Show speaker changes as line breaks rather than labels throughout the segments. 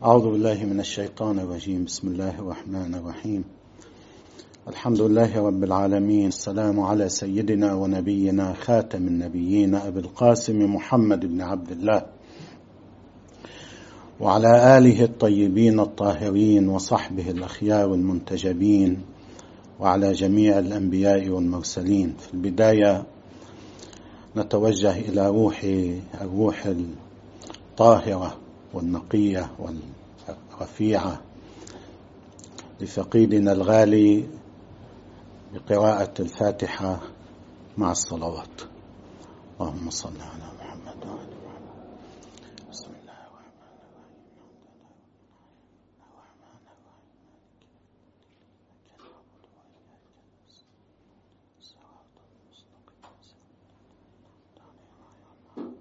أعوذ بالله من الشيطان الرجيم. بسم الله الرحمن الرحيم. الحمد لله رب العالمين. السلام على سيدنا ونبينا خاتم النبيين أبي القاسم محمد بن عبد الله وعلى آله الطيبين الطاهرين وصحبه الأخيار المنتجبين وعلى جميع الأنبياء والمرسلين. في البداية نتوجه إلى الروح الطاهرة والنقية والرفيعة لفقيدنا الغالي بقراءة الفاتحة مع الصلوات. اللهم صل على محمد وعلى آله محمد. بسم الله الرحمن الرحيم.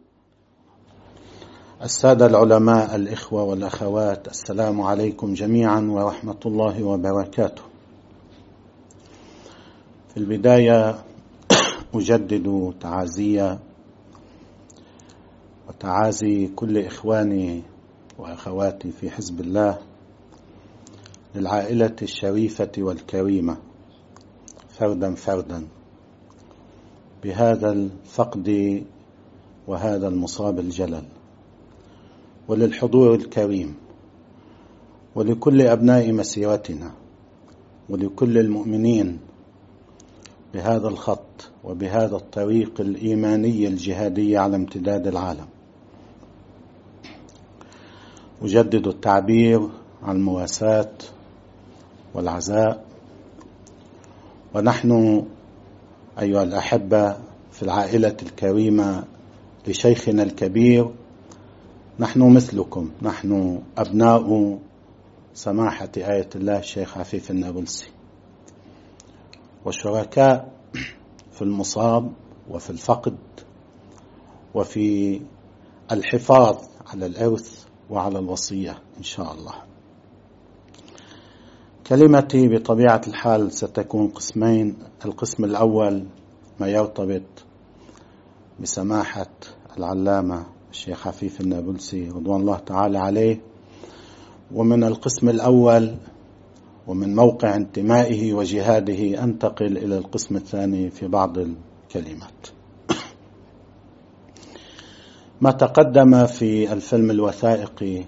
السادة العلماء، الإخوة والأخوات، السلام عليكم جميعا ورحمة الله وبركاته. في البداية أجدد تعازي كل إخواني وأخواتي في حزب الله للعائلة الشريفة والكريمة فردا فردا بهذا الفقد وهذا المصاب الجلل، وللحضور الكريم، ولكل أبناء مسيرتنا، ولكل المؤمنين بهذا الخط وبهذا الطريق الإيماني الجهادي على امتداد العالم. أجدد التعبير عن المواساة والعزاء، ونحن أيها الأحبة في العائلة الكريمة لشيخنا الكبير، نحن مثلكم، نحن أبناء سماحة آية الله الشيخ عفيف النابلسي، وشركاء في المصاب وفي الفقد وفي الحفاظ على الإرث وعلى الوصية إن شاء الله. كلمتي بطبيعة الحال ستكون قسمين. القسم الأول ما يرتبط بسماحة العلامة الشيخ عفيف النابلسي رضوان الله تعالى عليه، ومن القسم الأول ومن موقع انتمائه وجهاده أنتقل إلى القسم الثاني في بعض الكلمات. ما تقدم في الفيلم الوثائقي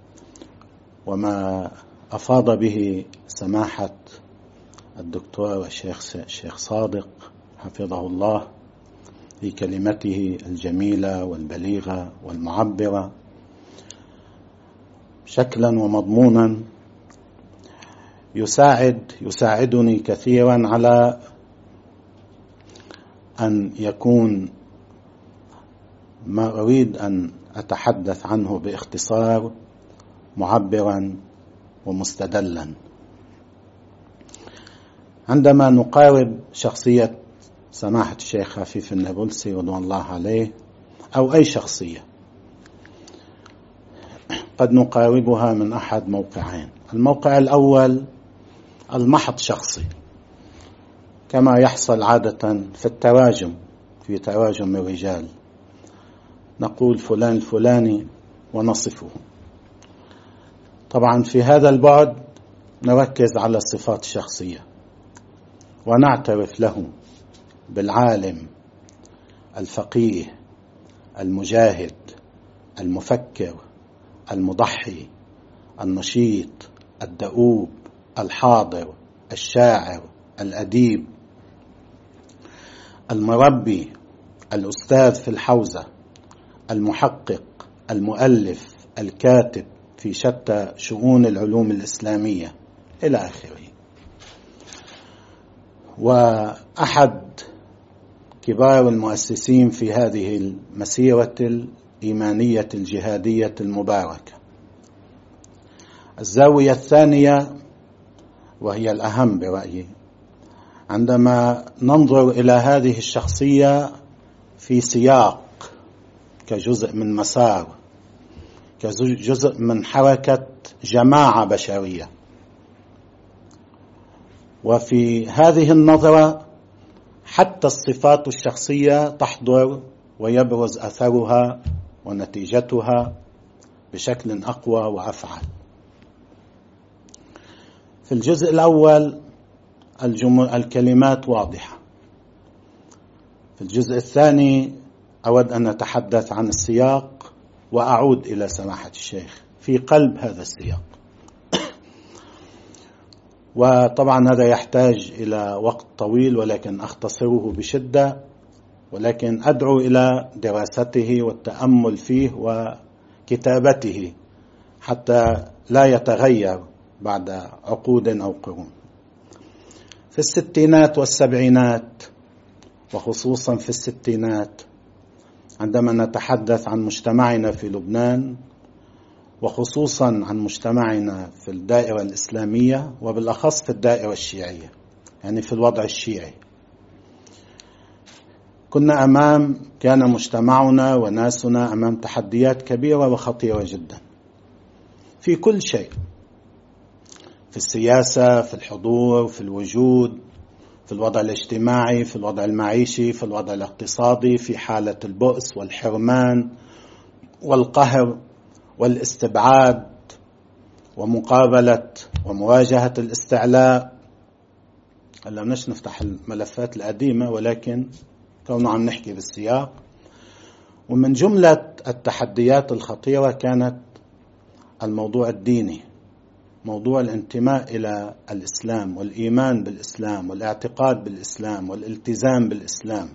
وما أفاض به سماحة الدكتور الشيخ صادق حفظه الله في كلمته الجميلة والبليغة والمعبرة شكلا ومضمونا يساعدني كثيرا على أن يكون ما أريد أن أتحدث عنه باختصار معبرا ومستدلا. عندما نقارب شخصية سماحة الشيخ عفيف النابلسي رضوان الله عليه أو أي شخصية، قد نقاربها من أحد موقعين. الموقع الأول المحض شخصي، كما يحصل عادة في تراجم الرجال، نقول فلان الفلاني ونصفه. طبعا في هذا البعد نركز على الصفات الشخصية ونعترف له بالعالم الفقيه المجاهد المفكر المضحي النشيط الدؤوب الحاضر الشاعر الأديب المربي الأستاذ في الحوزة المحقق المؤلف الكاتب في شتى شؤون العلوم الإسلامية إلى آخره. وأحد كبار المؤسسين في هذه المسيرة الإيمانية الجهادية المباركة. الزاوية الثانية وهي الأهم برأيي، عندما ننظر إلى هذه الشخصية في سياق كجزء من مسار، كجزء من حركة جماعة بشرية، وفي هذه النظرة حتى الصفات الشخصية تحضر ويبرز أثرها ونتيجتها بشكل أقوى وأفعل. في الجزء الأول الكلمات واضحة. في الجزء الثاني أود أن أتحدث عن السياق وأعود إلى سماحة الشيخ في قلب هذا السياق. وطبعا هذا يحتاج إلى وقت طويل، ولكن أختصره بشدة، ولكن أدعو إلى دراسته والتأمل فيه وكتابته حتى لا يتغير بعد عقود أو قرون. في الستينات والسبعينات، وخصوصا في الستينات، عندما نتحدث عن مجتمعنا في لبنان، وخصوصا عن مجتمعنا في الدائرة الإسلامية وبالأخص في الدائرة الشيعية، يعني في الوضع الشيعي، كان مجتمعنا وناسنا أمام تحديات كبيرة وخطيرة جدا في كل شيء، في السياسة، في الحضور، في الوجود، في الوضع الاجتماعي، في الوضع المعيشي، في الوضع الاقتصادي، في حالة البؤس والحرمان والقهر والاستبعاد ومقابلة ومواجهة الاستعلاء. هلا بدناش نفتح الملفات القديمة، ولكن كنا عم نحكي بالسياق. ومن جملة التحديات الخطيرة كانت الموضوع الديني، موضوع الانتماء إلى الإسلام والإيمان بالإسلام والاعتقاد بالإسلام والالتزام بالإسلام،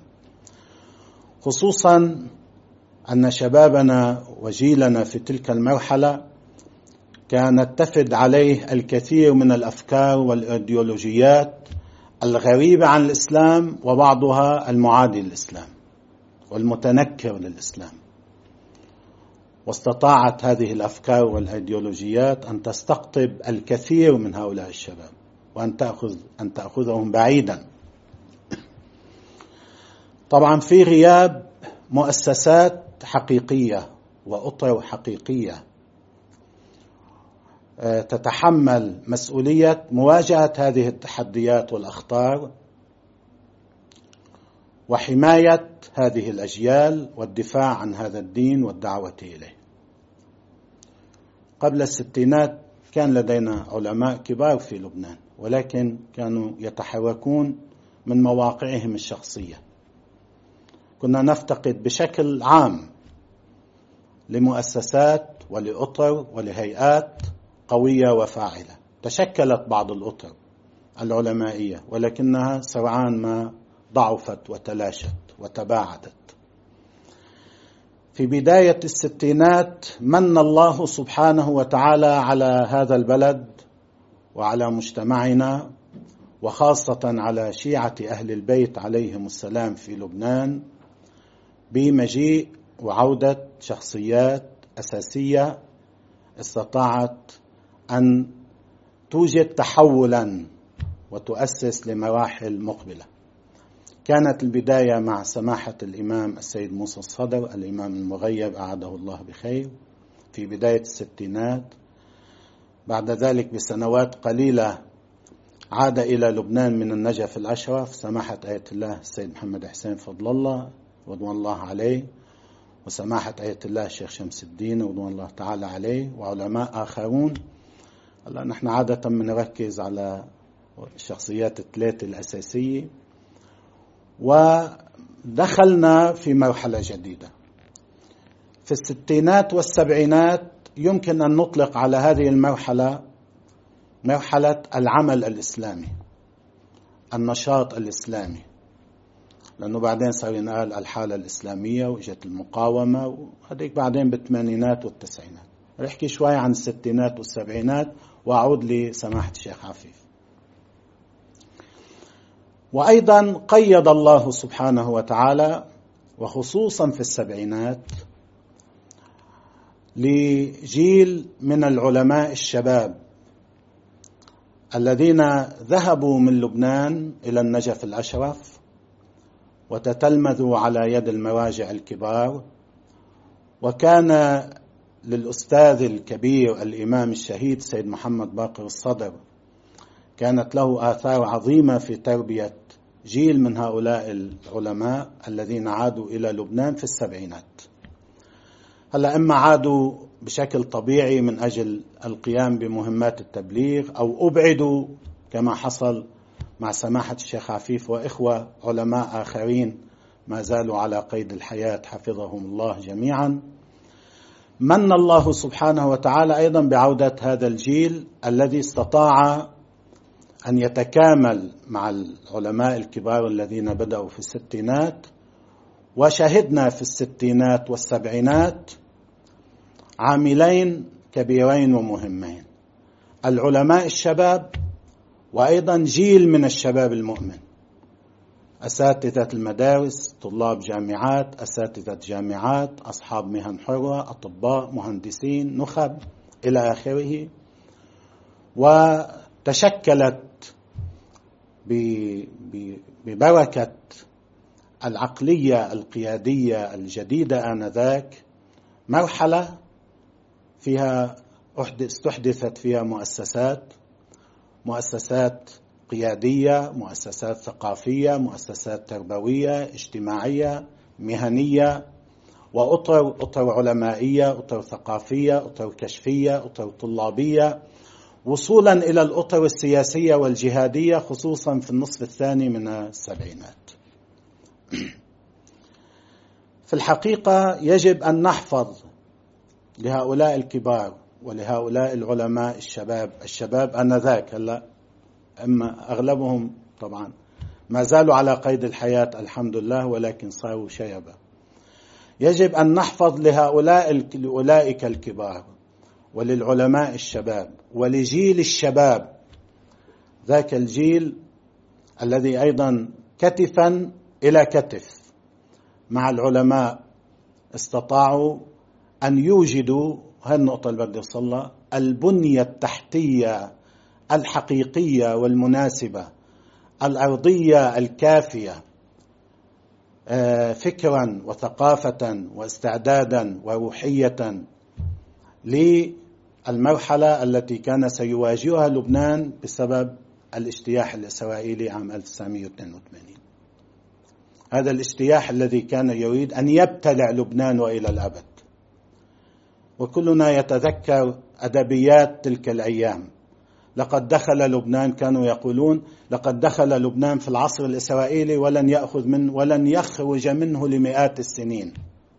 خصوصا أن شبابنا وجيلنا في تلك المرحلة كانت تفد عليه الكثير من الأفكار والإيديولوجيات الغريبة عن الإسلام، وبعضها المعادي للإسلام والمتنكر للإسلام. واستطاعت هذه الأفكار والإيديولوجيات أن تستقطب الكثير من هؤلاء الشباب وأن تأخذهم بعيدا. طبعا في غياب مؤسسات حقيقية وأطر حقيقية تتحمل مسؤولية مواجهة هذه التحديات والأخطار وحماية هذه الأجيال والدفاع عن هذا الدين والدعوة إليه. قبل الستينات كان لدينا علماء كبار في لبنان، ولكن كانوا يتحركون من مواقعهم الشخصية. كنا نفتقد بشكل عام لمؤسسات ولأطر ولهيئات قوية وفاعلة. تشكلت بعض الأطر العلمائية، ولكنها سرعان ما ضعفت وتلاشت وتباعدت. في بداية الستينات من الله سبحانه وتعالى على هذا البلد وعلى مجتمعنا، وخاصة على شيعة أهل البيت عليهم السلام في لبنان، بمجيء وعودة شخصيات أساسية استطاعت أن توجد تحولا وتؤسس لمراحل مقبلة. كانت البداية مع سماحة الإمام السيد موسى الصدر، الإمام المغيب أعاده الله بخير، في بداية الستينات. بعد ذلك بسنوات قليلة عاد إلى لبنان من النجف الأشرف سماحة آية الله السيد محمد حسين فضل الله رضوان الله عليه، وسماحة آية الله الشيخ شمس الدين رضوان الله تعالى عليه، وعلماء آخرون. هلا نحن عادة بنركز على الشخصيات الثلاثة الأساسية، ودخلنا في مرحلة جديدة. في الستينات والسبعينات يمكن أن نطلق على هذه المرحلة مرحلة العمل الإسلامي، النشاط الإسلامي، لأنه بعدين صار ينقال الحالة الإسلامية وإجت المقاومة، وهذيك بعدين بالثمانينات والتسعينات. رح أحكي شوي عن الستينات والسبعينات وأعود لسماحة الشيخ عفيف. وأيضا قيد الله سبحانه وتعالى وخصوصا في السبعينات لجيل من العلماء الشباب الذين ذهبوا من لبنان إلى النجف الأشرف وتتلمذوا على يد المراجع الكبار. وكان للأستاذ الكبير الإمام الشهيد سيد محمد باقر الصدر كانت له آثار عظيمة في تربية جيل من هؤلاء العلماء الذين عادوا إلى لبنان في السبعينات. هلا إما عادوا بشكل طبيعي من أجل القيام بمهمات التبليغ، أو أبعدوا كما حصل مع سماحة الشيخ عفيف وإخوة علماء آخرين ما زالوا على قيد الحياة حفظهم الله جميعا. من الله سبحانه وتعالى أيضا بعودة هذا الجيل الذي استطاع أن يتكامل مع العلماء الكبار الذين بدأوا في الستينات، وشهدنا في الستينات والسبعينات عاملين كبيرين ومهمين: العلماء الشباب، وأيضا جيل من الشباب المؤمن، أساتذة المدارس، طلاب جامعات، أساتذة جامعات، أصحاب مهن حرة، أطباء، مهندسين، نخب إلى آخره. وتشكلت ببركة العقلية القيادية الجديدة آنذاك مرحلة فيها استحدثت فيها مؤسسات قيادية، مؤسسات ثقافية، مؤسسات تربوية، اجتماعية، مهنية، وأطر علمائية، أطر ثقافية، أطر كشفية، أطر طلابية، وصولا إلى الأطر السياسية والجهادية، خصوصا في النصف الثاني من السبعينات. في الحقيقة يجب أن نحفظ لهؤلاء الكبار ولهؤلاء العلماء الشباب آنذاك، هلا أما أغلبهم طبعا ما زالوا على قيد الحياة الحمد لله، ولكن صاروا شيبة. يجب أن نحفظ لأولئك الكبار وللعلماء الشباب ولجيل الشباب، ذاك الجيل الذي أيضا كتفا إلى كتف مع العلماء استطاعوا أن يوجدوا، هالنقطة اللي بدي أوصلها، البنية التحتية الحقيقية والمناسبة، الأرضية الكافية فكرا وثقافة واستعدادا وروحية للمرحلة التي كان سيواجهها لبنان بسبب الاجتياح الإسرائيلي عام 1982. هذا الاجتياح الذي كان يريد أن يبتلع لبنان وإلى الأبد. وكلنا يتذكر أدبيات تلك الأيام: لقد دخل لبنان، كانوا يقولون لقد دخل لبنان في العصر الإسرائيلي ولن يخرج منه لمئات السنين.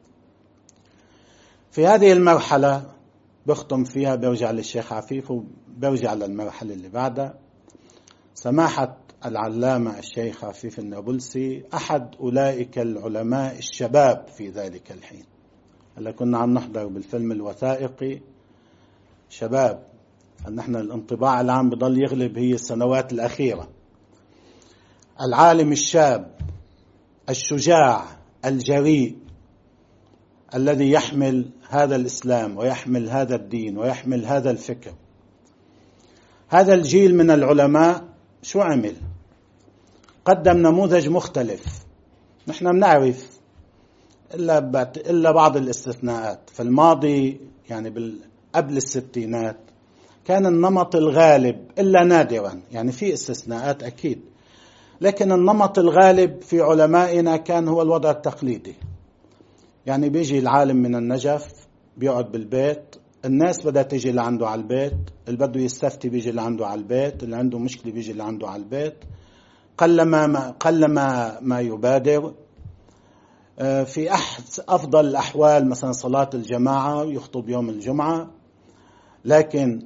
في هذه المرحلة بختم فيها، برجع للشيخ عفيف وبرجع للمرحلة اللي بعدها. سماحة العلامة الشيخ عفيف النابلسي أحد أولئك العلماء الشباب في ذلك الحين. هلا كنا عم نحضر بالفيلم الوثائقي شباب، نحن الانطباع العام بضل يغلب هي السنوات الأخيرة. العالم الشاب الشجاع الجريء الذي يحمل هذا الإسلام ويحمل هذا الدين ويحمل هذا الفكر. هذا الجيل من العلماء شو عمل؟ قدم نموذج مختلف. نحن بنعرف إلا بعض الاستثناءات في الماضي، يعني قبل الستينات كان النمط الغالب، إلا نادرا يعني في استثناءات أكيد، لكن النمط الغالب في علمائنا كان هو الوضع التقليدي. يعني بيجي العالم من النجف بيقعد بالبيت، الناس بدها تيجي لعنده على البيت، اللي بده يستفتي بيجي لعنده على البيت، اللي عنده مشكلة بيجي لعنده على البيت، قلما ما يبادر. في أفضل الأحوال مثلا صلاة الجماعة يخطب يوم الجمعة، لكن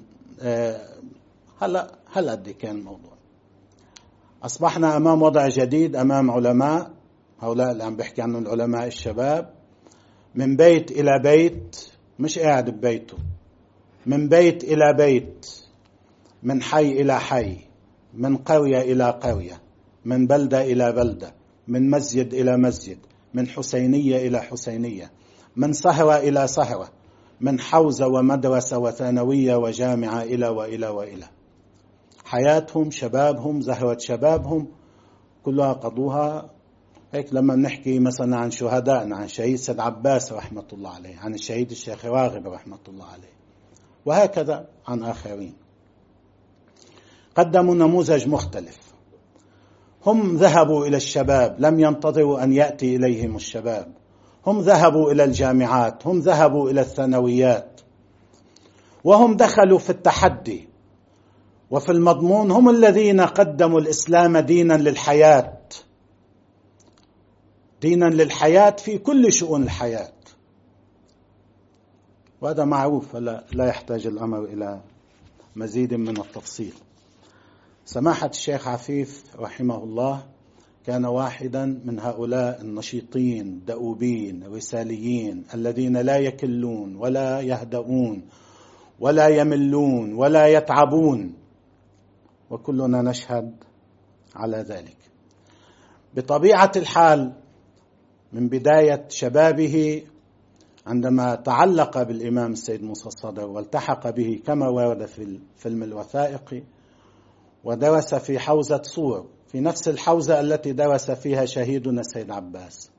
هلا قد كان الموضوع. أصبحنا أمام وضع جديد، أمام علماء، هؤلاء اللي عم بحكي عنهم العلماء الشباب، من بيت إلى بيت، مش قاعد ببيته، من بيت إلى بيت، من حي إلى حي، من قرية إلى قرية، من بلدة إلى بلدة، من مسجد إلى مسجد، من حسينية إلى حسينية، من سهرة إلى سهرة، من حوزة ومدرسة وثانوية وجامعة إلى حياتهم، شبابهم، زهرة شبابهم كلها قضوها هيك. لما نحكي مثلا عن شهدائنا، عن شهيد سيد عباس رحمة الله عليه، عن الشهيد الشيخ راغب رحمة الله عليه، وهكذا عن آخرين، قدموا نموذج مختلف. هم ذهبوا إلى الشباب، لم ينتظروا أن يأتي إليهم الشباب، هم ذهبوا إلى الجامعات، هم ذهبوا إلى الثانويات، وهم دخلوا في التحدي، وفي المضمون هم الذين قدموا الإسلام دينا للحياة، دينا للحياة في كل شؤون الحياة، وهذا معروف لا يحتاج الأمر إلى مزيد من التفصيل. سماحة الشيخ عفيف رحمه الله كان واحدا من هؤلاء النشيطين دؤوبين رساليين الذين لا يكلون ولا يهدؤون ولا يملون ولا يتعبون، وكلنا نشهد على ذلك. بطبيعة الحال من بداية شبابه عندما تعلق بالإمام السيد موسى الصدر والتحق به كما ورد في الفيلم الوثائقي، ودرس في حوزة صور، في نفس الحوزة التي درس فيها شهيدنا السيد عباس،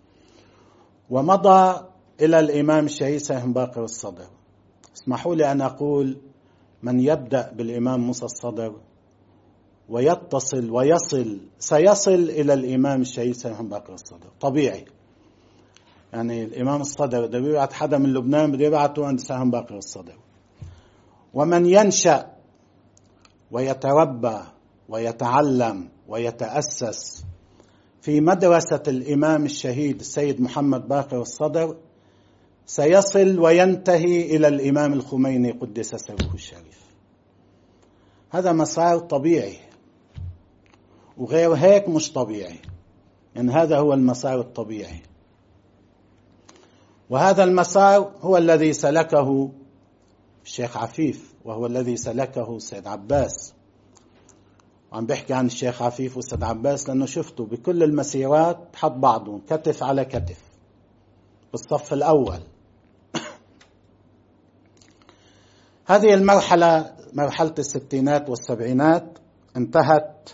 ومضى إلى الإمام الشهيد سيد باقر الصدر. اسمحوا لي أن أقول من يبدأ بالإمام موسى الصدر ويتصل سيصل إلى الإمام الشهيد سيد باقر الصدر طبيعي. يعني الإمام الصدر ده بيبعت حدا من لبنان بده يبعته عند سهم باقر الصدر. ومن ينشأ ويتربى ويتعلم ويتأسس في مدرسة الإمام الشهيد السيد محمد باقر الصدر سيصل وينتهي إلى الإمام الخميني قدس سره الشريف. هذا مسار طبيعي، وغير هيك مش طبيعي، يعني هذا هو المسار الطبيعي. وهذا المسار هو الذي سلكه الشيخ عفيف، وهو الذي سلكه السيد عباس. وعم بحكي عن الشيخ عفيف والسيد عباس لأنه شفته بكل المسيرات حط بعضهم كتف على كتف بالصف الأول. هذه المرحلة، مرحلة الستينات والسبعينات، انتهت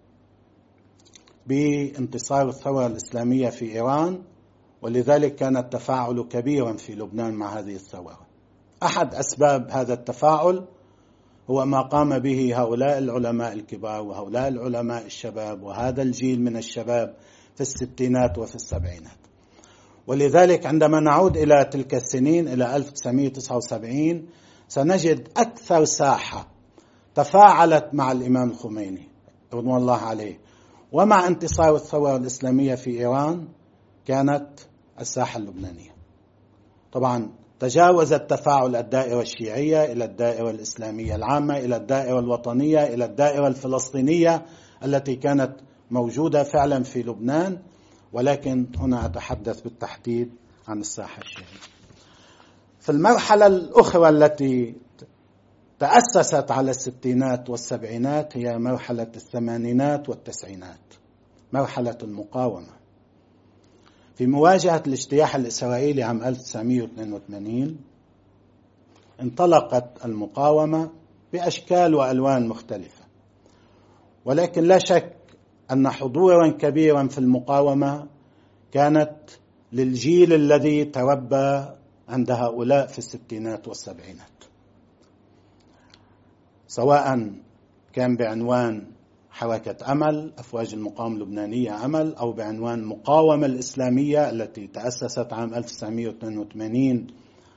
بانتصار الثورة الإسلامية في إيران، ولذلك كان التفاعل كبيرا في لبنان مع هذه الثورة. أحد أسباب هذا التفاعل هو ما قام به هؤلاء العلماء الكبار وهؤلاء العلماء الشباب وهذا الجيل من الشباب في الستينات وفي السبعينات. ولذلك عندما نعود إلى تلك السنين إلى 1979 سنجد أكثر ساحة تفاعلت مع الإمام الخميني رضوان الله عليه ومع انتصار الثورة الإسلامية في إيران كانت الساحة اللبنانية. طبعا تجاوز التفاعل الدائرة الشيعية إلى الدائرة الإسلامية العامة، إلى الدائرة الوطنية، إلى الدائرة الفلسطينية التي كانت موجودة فعلا في لبنان، ولكن هنا أتحدث بالتحديد عن الساحة الشيعية. في المرحلة الأخرى التي تأسست على الستينات والسبعينات هي مرحلة الثمانينات والتسعينات، مرحلة المقاومة. في مواجهة الاجتياح الإسرائيلي عام 1982 انطلقت المقاومة بأشكال وألوان مختلفة، ولكن لا شك أن حضورا كبيرا في المقاومة كانت للجيل الذي تربى عند هؤلاء في الستينات والسبعينات، سواء كان بعنوان حركة أمل، أفواج المقاومة اللبنانية أمل، أو بعنوان المقاومة الإسلامية التي تأسست عام 1982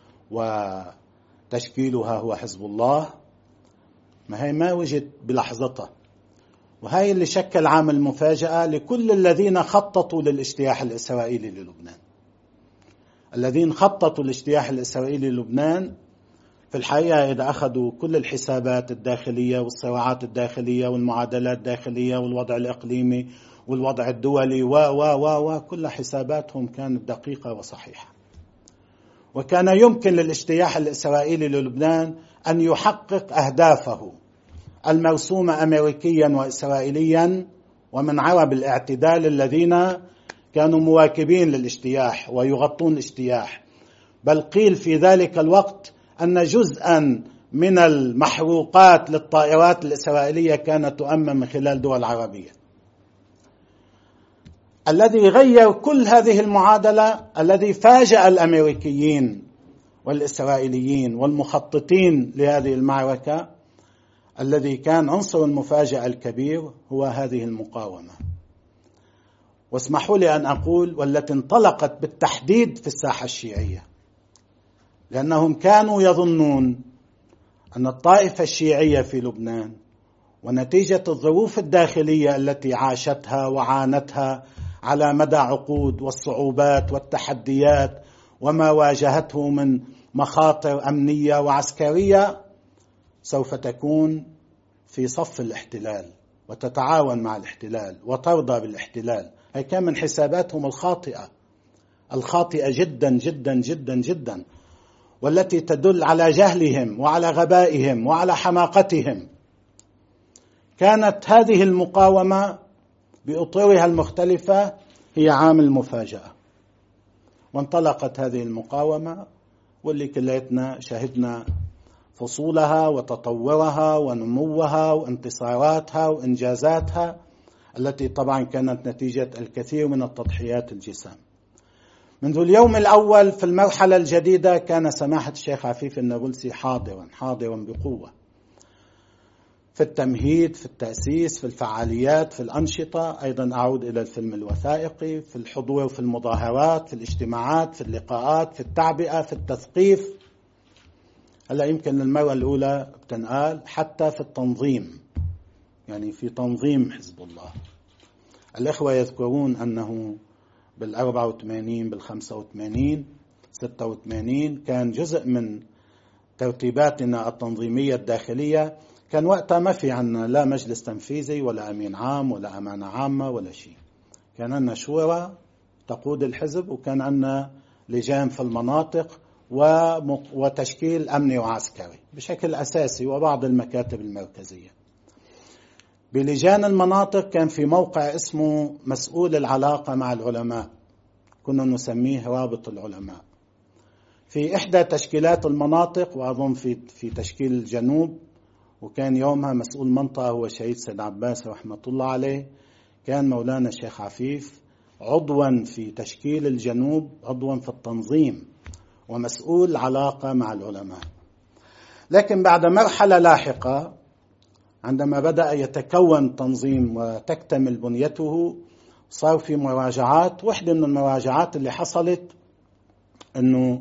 وتشكيلها هو حزب الله. ما وجد بلحظتها، وهي اللي شكل عامل مفاجأة لكل الذين خططوا للاجتياح الإسرائيلي للبنان. الذين خططوا الاجتياح الإسرائيلي للبنان في الحقيقة إذا أخذوا كل الحسابات الداخلية والصراعات الداخلية والمعادلات الداخلية والوضع الإقليمي والوضع الدولي كل حساباتهم كانت دقيقة وصحيحة، وكان يمكن للاجتياح الإسرائيلي للبنان أن يحقق أهدافه المرسومة أمريكيا وإسرائيليا ومن عرب الاعتدال الذين كانوا مواكبين للاجتياح ويغطون الاجتياح. بل قيل في ذلك الوقت أن جزءا من المحروقات للطائرات الإسرائيلية كانت تؤمن من خلال دول عربية. الذي غير كل هذه المعادلة، الذي فاجأ الأمريكيين والإسرائيليين والمخططين لهذه المعركة، الذي كان عنصر المفاجأة الكبير هو هذه المقاومة. واسمحوا لي أن أقول والتي انطلقت بالتحديد في الساحة الشيعية، لأنهم كانوا يظنون أن الطائفة الشيعية في لبنان ونتيجة الظروف الداخلية التي عاشتها وعانتها على مدى عقود والصعوبات والتحديات وما واجهته من مخاطر أمنية وعسكرية سوف تكون في صف الاحتلال وتتعاون مع الاحتلال وترضى بالاحتلال. هي كان من حساباتهم الخاطئة جدا جدا جدا جدا، والتي تدل على جهلهم وعلى غبائهم وعلى حماقتهم. كانت هذه المقاومة بأطرها المختلفة هي عامل مفاجأة، وانطلقت هذه المقاومة واللي كليتنا شهدنا فصولها وتطورها ونموها وانتصاراتها وإنجازاتها التي طبعا كانت نتيجة الكثير من التضحيات الجسام. منذ اليوم الأول في المرحلة الجديدة كان سماحة الشيخ عفيف النابلسي حاضرا بقوة في التمهيد، في التأسيس، في الفعاليات، في الأنشطة. أيضا أعود إلى الفيلم الوثائقي، في الحضور في المظاهرات، في الاجتماعات، في اللقاءات، في التعبئة، في التثقيف. هلا يمكن للمرة الأولى بتنقال حتى في التنظيم، يعني في تنظيم حزب الله. الإخوة يذكرون أنه بال84 بال85 86 كان جزء من ترتيباتنا التنظيمية الداخلية، كان وقتها ما في عنا لا مجلس تنفيذي ولا أمين عام ولا أمانة عامة ولا شيء. كان عنا شورى تقود الحزب، وكان عنا لجان في المناطق وتشكيل أمني وعسكري بشكل أساسي، وبعض المكاتب المركزية. بلجان المناطق كان في موقع اسمه مسؤول العلاقة مع العلماء، كنا نسميه رابط العلماء. في إحدى تشكيلات المناطق، وأظن في تشكيل الجنوب، وكان يومها مسؤول منطقة هو شهيد سيد عباس رحمة الله عليه، كان مولانا الشيخ عفيف عضوا في تشكيل الجنوب، عضوا في التنظيم ومسؤول علاقة مع العلماء. لكن بعد مرحلة لاحقة عندما بدأ يتكون تنظيم وتكتمل بنيته، صار في مراجعات. واحدة من المراجعات اللي حصلت أنه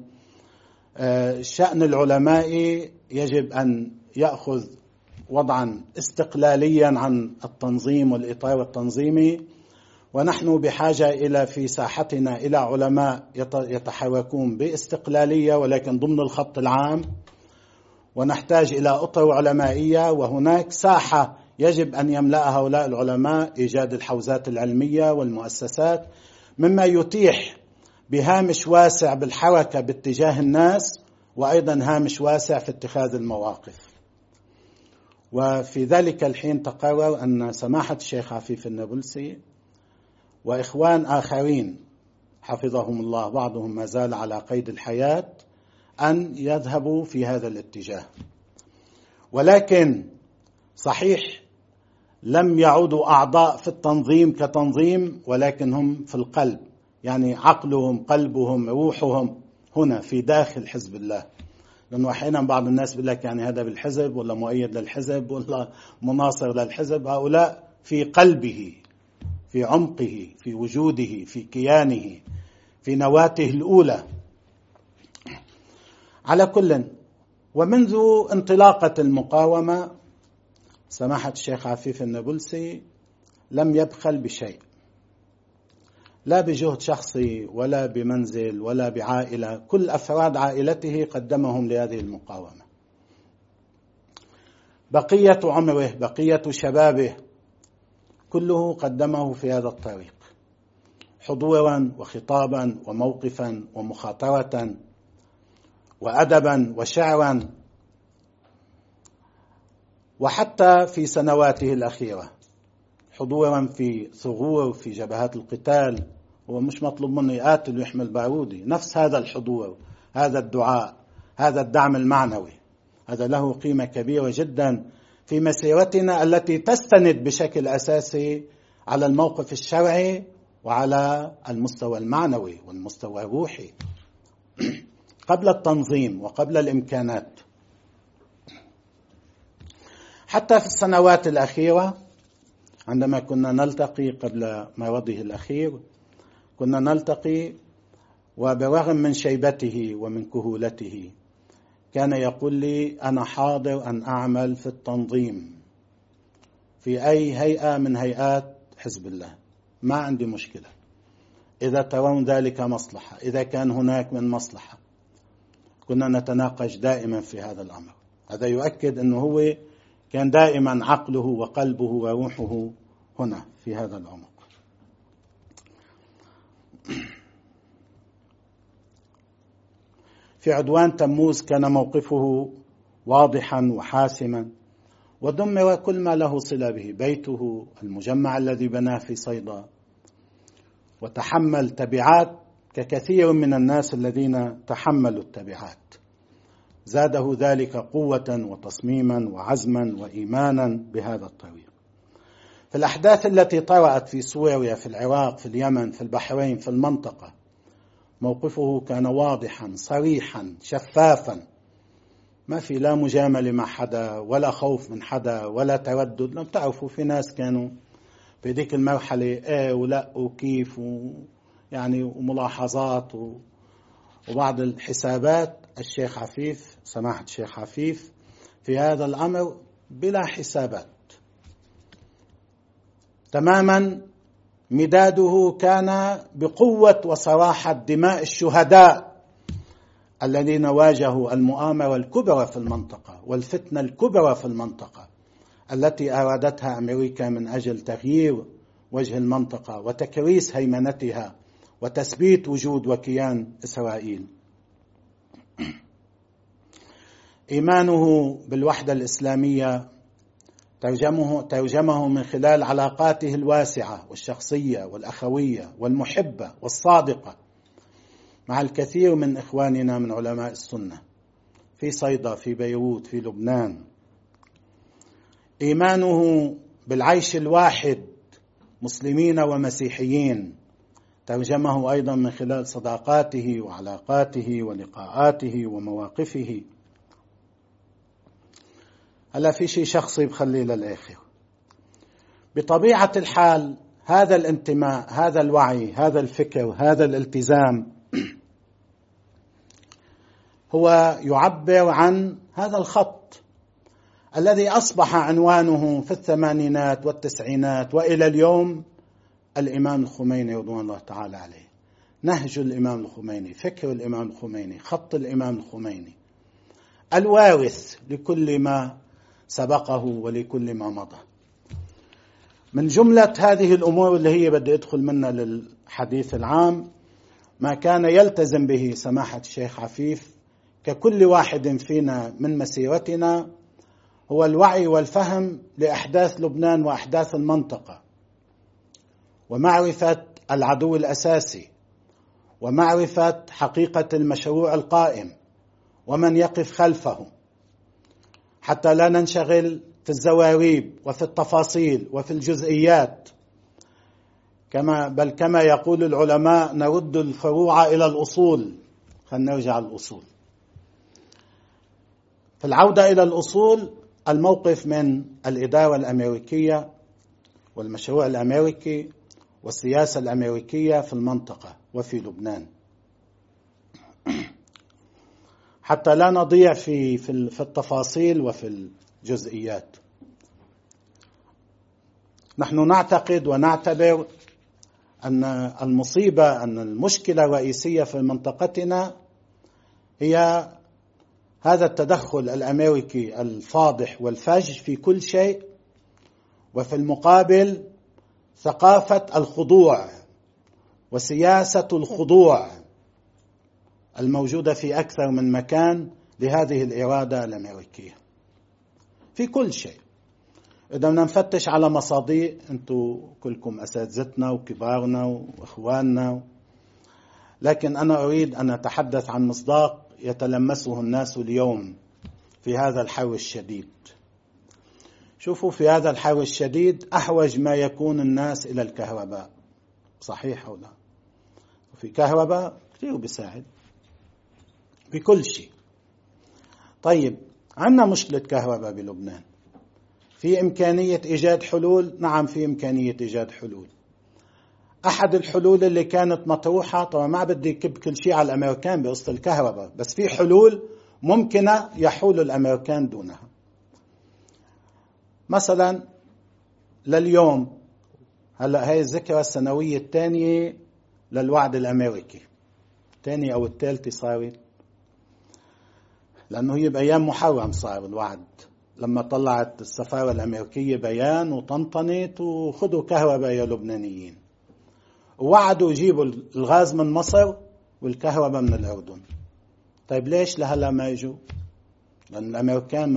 شأن العلماء يجب أن يأخذ وضعا استقلاليا عن التنظيم والإطار التنظيمي، ونحن بحاجة إلى في ساحتنا إلى علماء يتحركون باستقلالية ولكن ضمن الخط العام، ونحتاج إلى أطر علمائية، وهناك ساحة يجب أن يملأها هؤلاء العلماء، إيجاد الحوزات العلمية والمؤسسات، مما يتيح بهامش واسع بالحركة باتجاه الناس، وأيضا هامش واسع في اتخاذ المواقف. وفي ذلك الحين تقرر أن سماحة الشيخ عفيف النابلسي وإخوان آخرين حفظهم الله، بعضهم ما زال على قيد الحياة، أن يذهبوا في هذا الاتجاه. ولكن صحيح لم يعودوا أعضاء في التنظيم كتنظيم، ولكن هم في القلب، يعني عقلهم، قلبهم، روحهم هنا في داخل حزب الله. لأنه أحيانا بعض الناس بيقول لك يعني هذا بالحزب ولا مؤيد للحزب ولا مناصر للحزب. هؤلاء في قلبه، في عمقه، في وجوده، في كيانه، في نواته الأولى. على كل، ومنذ انطلاقة المقاومة سماحة الشيخ عفيف النابلسي لم يبخل بشيء، لا بجهد شخصي ولا بمنزل ولا بعائلة. كل أفراد عائلته قدمهم لهذه المقاومة. بقية عمره، بقية شبابه كله قدمه في هذا الطريق، حضورا وخطابا وموقفا ومخاطرة وأدبا وشعرا. وحتى في سنواته الأخيرة حضورا في ثغور في جبهات القتال. هو مش مطلوب منه يقاتل ويحمل بارودي، نفس هذا الحضور، هذا الدعاء، هذا الدعم المعنوي، هذا له قيمة كبيرة جدا في مسيرتنا التي تستند بشكل أساسي على الموقف الشرعي وعلى المستوى المعنوي والمستوى الروحي قبل التنظيم وقبل الإمكانات. حتى في السنوات الأخيرة عندما كنا نلتقي قبل مرضه الأخير كنا نلتقي، وبرغم من شيبته ومن كهولته كان يقول لي: أنا حاضر أن أعمل في التنظيم في أي هيئة من هيئات حزب الله، ما عندي مشكلة إذا ترون ذلك مصلحة، إذا كان هناك من مصلحة. كنا نتناقش دائما في هذا الأمر. هذا يؤكد أنه هو كان دائما عقله وقلبه وروحه هنا في هذا العمق. في عدوان تموز كان موقفه واضحا وحاسما، ودمر كل ما له صلة به، بيته، المجمع الذي بناه في صيدا، وتحمل تبعات ككثير من الناس الذين تحملوا التبعات. زاده ذلك قوة وتصميما وعزما وإيمانا بهذا الطريق. في الأحداث التي طرأت في سوريا، في العراق، في اليمن، في البحرين، في المنطقة، موقفه كان واضحا صريحا شفافا، ما في لا مجاملة مع حدا ولا خوف من حدا ولا تردد. لم تعرفوا في ناس كانوا في ذيك المرحلة ولا وكيف يعني وملاحظات وبعض الحسابات. الشيخ عفيف، سماحة الشيخ عفيف، في هذا الأمر بلا حسابات تماما. مداده كان بقوة وصراحة دماء الشهداء الذين واجهوا المؤامرة الكبرى في المنطقة والفتنة الكبرى في المنطقة التي أرادتها أمريكا من أجل تغيير وجه المنطقة وتكريس هيمنتها وتثبيت وجود وكيان إسرائيل. إيمانه بالوحدة الإسلامية ترجمه من خلال علاقاته الواسعة والشخصية والأخوية والمحبة والصادقة مع الكثير من إخواننا من علماء السنة في صيدا، في بيروت، في لبنان. إيمانه بالعيش الواحد مسلمين ومسيحيين ترجمه أيضا من خلال صداقاته وعلاقاته ولقاءاته ومواقفه. هلا في شيء شخصي بخليه للآخر. بطبيعة الحال هذا الانتماء، هذا الوعي، هذا الفكر، هذا الالتزام هو يعبر عن هذا الخط الذي أصبح عنوانه في الثمانينات والتسعينات وإلى اليوم الإمام الخميني رضوان الله تعالى عليه. نهج الإمام الخميني، فكر الإمام الخميني، خط الإمام الخميني، الوارث لكل ما سبقه ولكل ما مضى. من جملة هذه الأمور اللي هي بدي أدخل منها للحديث العام، ما كان يلتزم به سماحة الشيخ عفيف ككل واحد فينا من مسيرتنا هو الوعي والفهم لأحداث لبنان وأحداث المنطقة، ومعرفة العدو الأساسي، ومعرفة حقيقة المشروع القائم ومن يقف خلفه، حتى لا ننشغل في الزواريب وفي التفاصيل وفي الجزئيات، كما يقول العلماء: نرد الفروع إلى الأصول. خلينا نرجع الأصول. في العودة إلى الأصول، الموقف من الإدارة الأمريكية والمشروع الأمريكي والسياسة الأمريكية في المنطقة وفي لبنان، حتى لا نضيع في التفاصيل وفي الجزئيات. نحن نعتقد ونعتبر أن المصيبة، أن المشكلة الرئيسية في منطقتنا هي هذا التدخل الأمريكي الفاضح والفج في كل شيء، وفي المقابل ثقافة الخضوع وسياسة الخضوع الموجودة في أكثر من مكان لهذه الإرادة الأمريكية في كل شيء. إذا بدنا نفتش على مصادئ، أنتم كلكم أساتذتنا وكبارنا وإخواننا، لكن أنا أريد أن أتحدث عن مصداق يتلمسه الناس اليوم في هذا الحر الشديد. شوفوا، في هذا الحر الشديد أحوج ما يكون الناس إلى الكهرباء، صحيح أو لا؟ وفي كهرباء كثير بيساعد بكل شيء. طيب، عندنا مشكلة كهرباء بلبنان، في إمكانية إيجاد حلول؟ نعم في إمكانية إيجاد حلول. أحد الحلول اللي كانت مطروحة، طبعا ما بدي كب كل شيء على الأمريكان بقصة الكهرباء، بس في حلول ممكنة يحول الأمريكان دونها. مثلا لليوم، هلأ هاي الذكرى السنوية الثانية للوعد الأمريكي، الثانية أو الثالثة صارت، لأنه هي بأيام محرم صار الوعد، لما طلعت السفارة الأمريكية بيان وطنطنت وخذوا كهرباء يا لبنانيين، ووعدوا يجيبوا الغاز من مصر والكهرباء من الأردن. طيب ليش لهلا ما يجوا؟ لأن الأمريكان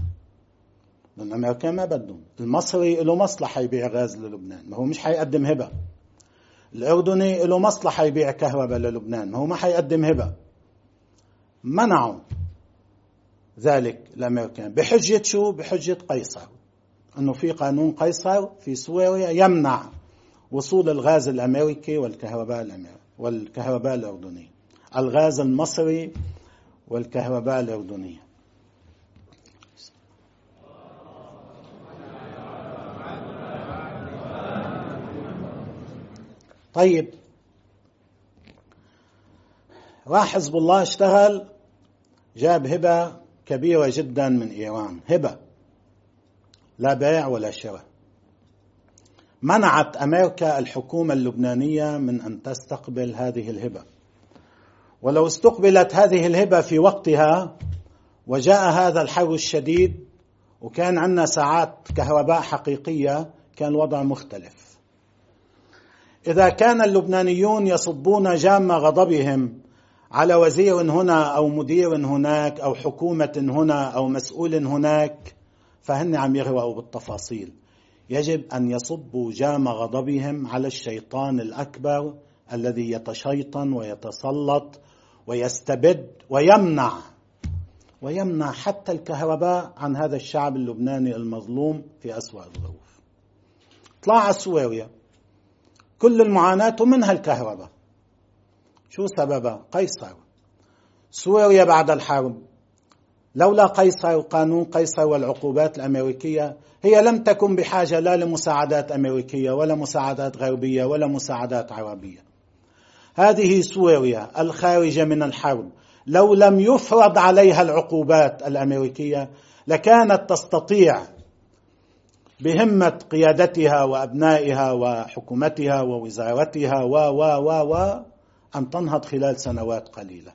ما بدهم. المصري له مصلحة يبيع غاز للبنان، ما هو مش حيقدم هبة. الأردني له مصلحة يبيع كهرباء للبنان، ما هو ما حيقدم هبة. منعوا ذلك الأمريكان بحجة شو؟ بحجة قيصر، أنه في قانون قيصر في سوريا يمنع وصول الغاز الأمريكي والكهرباء الأردنية، الغاز المصري والكهرباء الأردنية. طيب، راح حزب الله اشتغل، جاب هبة كبيرة جدا من إيران، هبة لا بيع ولا شراء. منعت أمريكا الحكومة اللبنانية من أن تستقبل هذه الهبة، ولو استقبلت هذه الهبة في وقتها وجاء هذا الحر الشديد وكان عندنا ساعات كهرباء حقيقية كان الوضع مختلف. إذا كان اللبنانيون يصبون جام غضبهم على وزير هنا أو مدير هناك أو حكومة هنا أو مسؤول هناك، فهن عم يغرقوا بالتفاصيل. يجب أن يصبوا جام غضبهم على الشيطان الأكبر الذي يتشيطن ويتسلط ويستبد ويمنع حتى الكهرباء عن هذا الشعب اللبناني المظلوم في أسوأ الظروف. طلع على سوريا، كل المعاناة منها الكهرباء. شو سببها؟ قيصر. سوريا بعد الحرب لولا قيصر وقانون قيصر والعقوبات الأمريكية هي لم تكن بحاجة لا لمساعدات أمريكية ولا مساعدات غربية ولا مساعدات عربية. هذه سوريا الخارجة من الحرب لو لم يفرض عليها العقوبات الأمريكية لكانت تستطيع بهمة قيادتها وأبنائها وحكومتها ووزارتها أن تنهض خلال سنوات قليلة.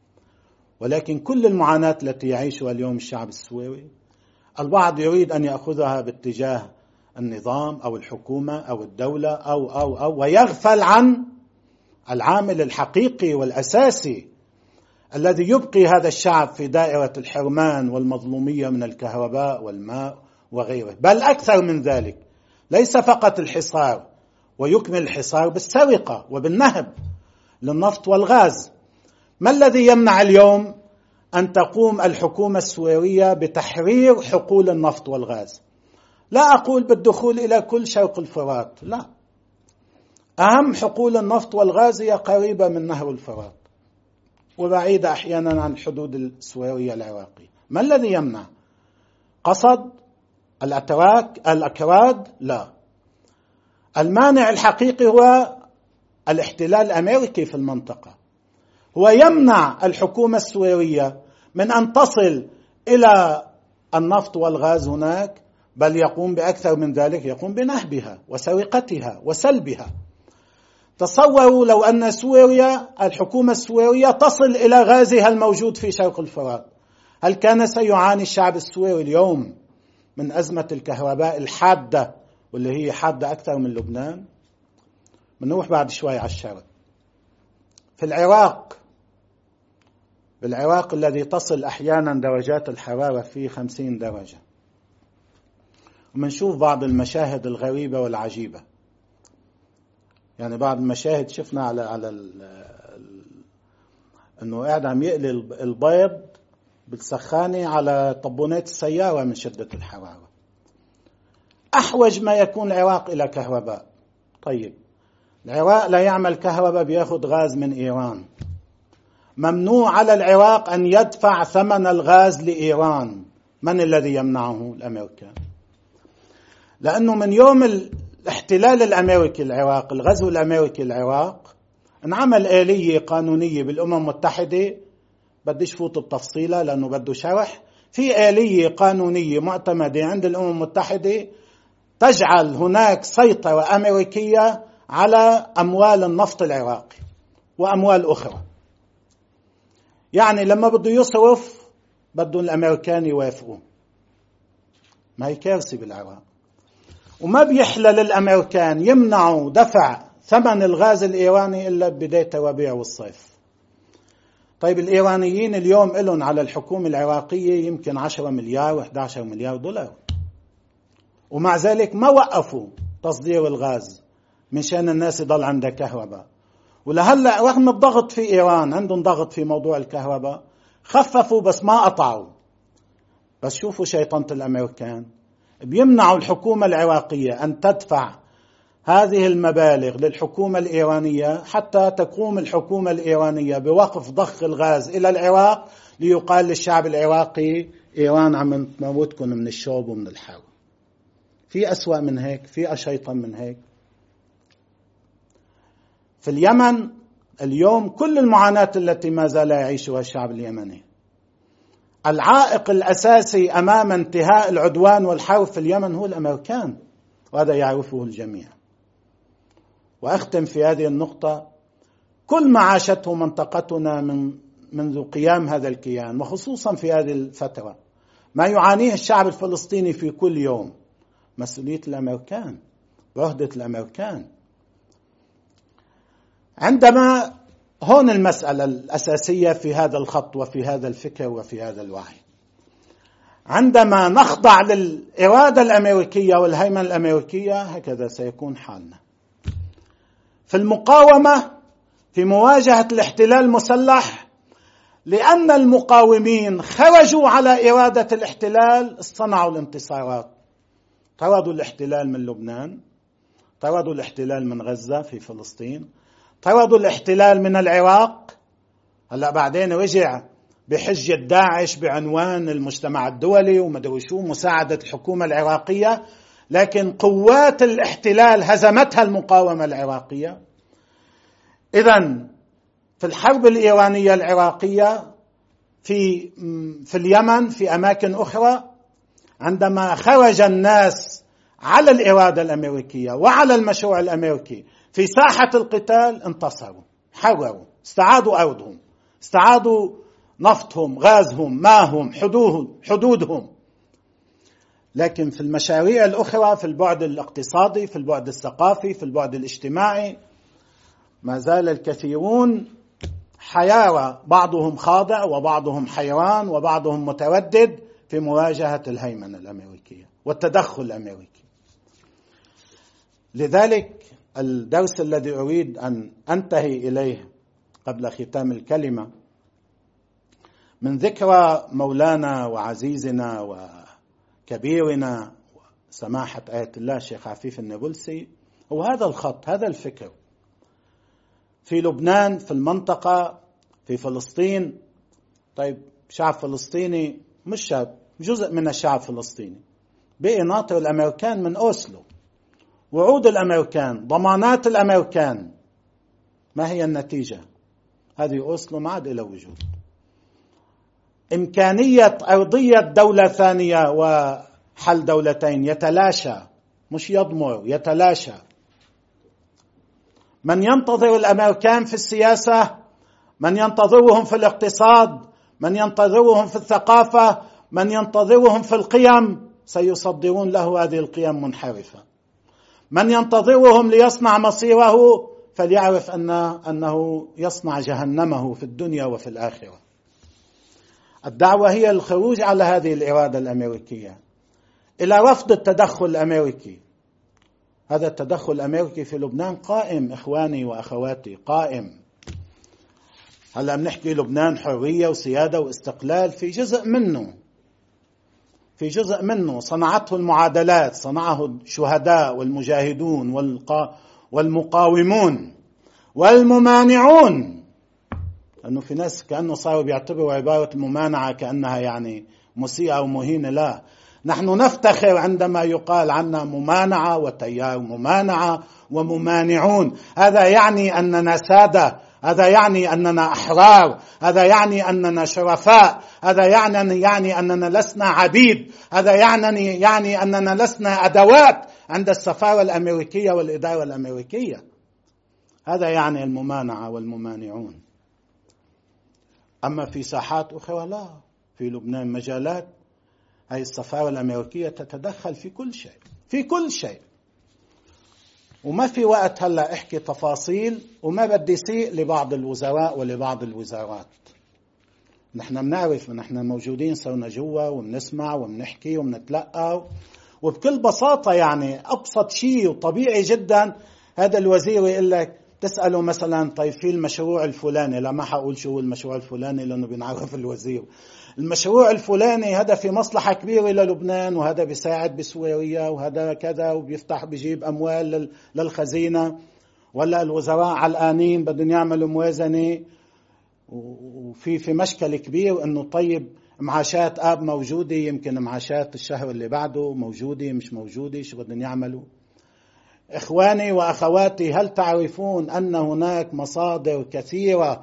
ولكن كل المعاناة التي يعيشها اليوم الشعب السوري، البعض يريد أن يأخذها باتجاه النظام أو الحكومة أو الدولة أو ويغفل عن العامل الحقيقي والأساسي الذي يبقي هذا الشعب في دائرة الحرمان والمظلومية من الكهرباء والماء وغيره. بل أكثر من ذلك، ليس فقط الحصار، ويكمل الحصار بالسرقة وبالنهب للنفط والغاز. ما الذي يمنع اليوم أن تقوم الحكومة السورية بتحرير حقول النفط والغاز؟ لا أقول بالدخول إلى كل شرق الفرات، لا، أهم حقول النفط والغاز هي قريبة من نهر الفرات وبعيدة أحيانا عن الحدود السورية العراقية. ما الذي يمنع؟ قصد الأكراد؟ لا، المانع الحقيقي هو الاحتلال الأمريكي في المنطقة، هو يمنع الحكومة السورية من أن تصل إلى النفط والغاز هناك، بل يقوم بأكثر من ذلك، يقوم بنهبها وسرقتها وسلبها. تصوروا لو أن سوريا، الحكومة السورية تصل إلى غازها الموجود في شرق الفرات، هل كان سيعاني الشعب السوري اليوم من أزمة الكهرباء الحادة، واللي هي حادة أكثر من لبنان؟ بنروح بعد شوي على الشرق. في بالعراق الذي تصل أحيانا درجات الحرارة فيه 50 درجة، ومنشوف بعض المشاهد الغريبة والعجيبة. يعني بعض المشاهد شفنا على أنه قاعد عم يقلي البيض بالسخانة على طبونات السيارة من شدة الحرارة. أحوج ما يكون العراق إلى كهرباء. طيب، العراق لا يعمل كهرباء، بياخد غاز من إيران. ممنوع على العراق أن يدفع ثمن الغاز لإيران. من الذي يمنعه؟ الأمريكان. لأنه من يوم الاحتلال الأمريكي العراق، الغزو الأمريكي العراق، انعمل آلية قانونية بالأمم المتحدة، بديش فوت بتفصيلها لأنه بده شرح. في آلية قانونية معتمدة عند الأمم المتحدة تجعل هناك سيطرة أمريكية على أموال النفط العراقي وأموال أخرى. يعني لما بده يصرف بدهم الأمريكان يوافقوا. ما هي كارثة بالعراق. وما بيحلى للأمريكان يمنعوا دفع ثمن الغاز الإيراني إلا ببداية الربيع والصيف. طيب الإيرانيين اليوم لهم على الحكومة العراقية يمكن 10 مليار و11 مليار دولار، ومع ذلك ما وقفوا تصدير الغاز مشان الناس يضل عندها كهرباء. ولهلأ رغم الضغط في إيران، عندهم ضغط في موضوع الكهرباء، خففوا بس ما قطعوا. بس شوفوا شيطنة الأمريكان، بيمنعوا الحكومة العراقية أن تدفع هذه المبالغ للحكومة الإيرانية حتى تقوم الحكومة الإيرانية بوقف ضخ الغاز إلى العراق، ليقال للشعب العراقي إيران عم تموتكم من الشوب ومن الحر. في أسوأ من هيك؟ في أشيطن من هيك؟ في اليمن اليوم كل المعاناة التي ما زال يعيشها الشعب اليمني، العائق الأساسي أمام انتهاء العدوان والحرب في اليمن هو الأمريكان، وهذا يعرفه الجميع. وأختم في هذه النقطة، كل ما عاشته منطقتنا منذ قيام هذا الكيان، وخصوصا في هذه الفترة، ما يعانيه الشعب الفلسطيني في كل يوم، مسؤولية الأمريكان وعهدة الأمريكان. عندما هون المسألة الأساسية في هذا الخط وفي هذا الفكر وفي هذا الوعي، عندما نخضع للإرادة الأمريكية والهيمنة الأمريكية هكذا سيكون حالنا. في المقاومة في مواجهة الاحتلال المسلح، لأن المقاومين خرجوا على إرادة الاحتلال، صنعوا الانتصارات. طردوا الاحتلال من لبنان، طردوا الاحتلال من غزة في فلسطين، طردوا الاحتلال من العراق. هلأ بعدين رجع بحجة داعش بعنوان المجتمع الدولي ومدري شو، مساعدة الحكومة العراقية، لكن قوات الاحتلال هزمتها المقاومة العراقية. إذن في الحرب الإيرانية العراقية، في اليمن، في أماكن أخرى، عندما خرج الناس على الإرادة الأمريكية وعلى المشروع الأمريكي في ساحة القتال، انتصروا، حرروا، استعادوا أرضهم، استعادوا نفطهم، غازهم، ماهم، حدودهم. لكن في المشاريع الأخرى، في البعد الاقتصادي، في البعد الثقافي، في البعد الاجتماعي، ما زال الكثيرون حيارى، بعضهم خاضع وبعضهم حيران وبعضهم متردد في مواجهة الهيمنة الأمريكية والتدخل الأمريكي. لذلك الدرس الذي أريد أن أنتهي إليه قبل ختام الكلمة، من ذكرى مولانا وعزيزنا وكبيرنا سماحة آية الله الشيخ عفيف النابلسي، هو هذا الخط، هذا الفكر في لبنان، في المنطقة، في فلسطين. طيب شعب فلسطيني مش شعب، جزء من الشعب الفلسطيني بقي ناطر الأمريكان من أوسلو، وعود الأمريكان، ضمانات الأمريكان. ما هي النتيجة؟ هذه أوسلو ما عاد إلى وجود. إمكانية أرضية دولة ثانية وحل دولتين يتلاشى، مش يضمر، يتلاشى. من ينتظر الأمريكان في السياسة، من ينتظرهم في الاقتصاد، من ينتظرهم في الثقافة، من ينتظرهم في القيم، سيصدرون له هذه القيم منحرفة. من ينتظرهم ليصنع مصيره فليعرف أنه يصنع جهنمه في الدنيا وفي الآخرة. الدعوة هي الخروج على هذه الإرادة الأمريكية، إلى رفض التدخل الأمريكي. هذا التدخل الأمريكي في لبنان قائم، إخواني وأخواتي، قائم. هلأ بنحكي لبنان حرية وسيادة واستقلال، في جزء منه صنعته المعادلات، صنعه الشهداء والمجاهدون والمقاومون والممانعون. لأنه في ناس كأنه صاروا بيعتبروا عبارة الممانعة كأنها يعني مسيئة أو مهينة. لا، نحن نفتخر عندما يقال عنا ممانعة وتيار ممانعة وممانعون. هذا يعني أننا سادة، هذا يعني أننا أحرار، هذا يعني أننا شرفاء، هذا يعني أننا لسنا عبيد، هذا يعني أننا لسنا أدوات عند السفارة الأمريكية والإدارة الأمريكية. هذا يعني الممانعة والممانعون. أما في ساحات أخرى لا. في لبنان مجالات هذه السفارة الأمريكية تتدخل في كل شيء، في كل شيء. وما في وقت هلأ احكي تفاصيل، وما بدي سيء لبعض الوزراء ولبعض الوزارات. نحن بنعرف، نحن موجودين صرنا جوا وبنسمع وبنحكي وبنتلقى، وبكل بساطة يعني أبسط شيء وطبيعي جدا هذا الوزير يقول لك، تسأله مثلا طيب في المشروع الفلاني، لا ما حقول شو المشروع الفلاني لأنه بنعرف الوزير، المشروع الفلاني هذا في مصلحة كبيرة للبنان، وهذا بيساعد بسوريا، وهذا كذا، وبيفتح بيجيب أموال للخزينة، ولا الوزراء علقانين بدهم يعملوا موازنة، وفي مشكل كبير إنه طيب معاشات آب موجودة، يمكن معاشات الشهر اللي بعده موجودة مش موجودة، شو بدهم يعملوا؟ إخواني وأخواتي، هل تعرفون أن هناك مصادر كثيرة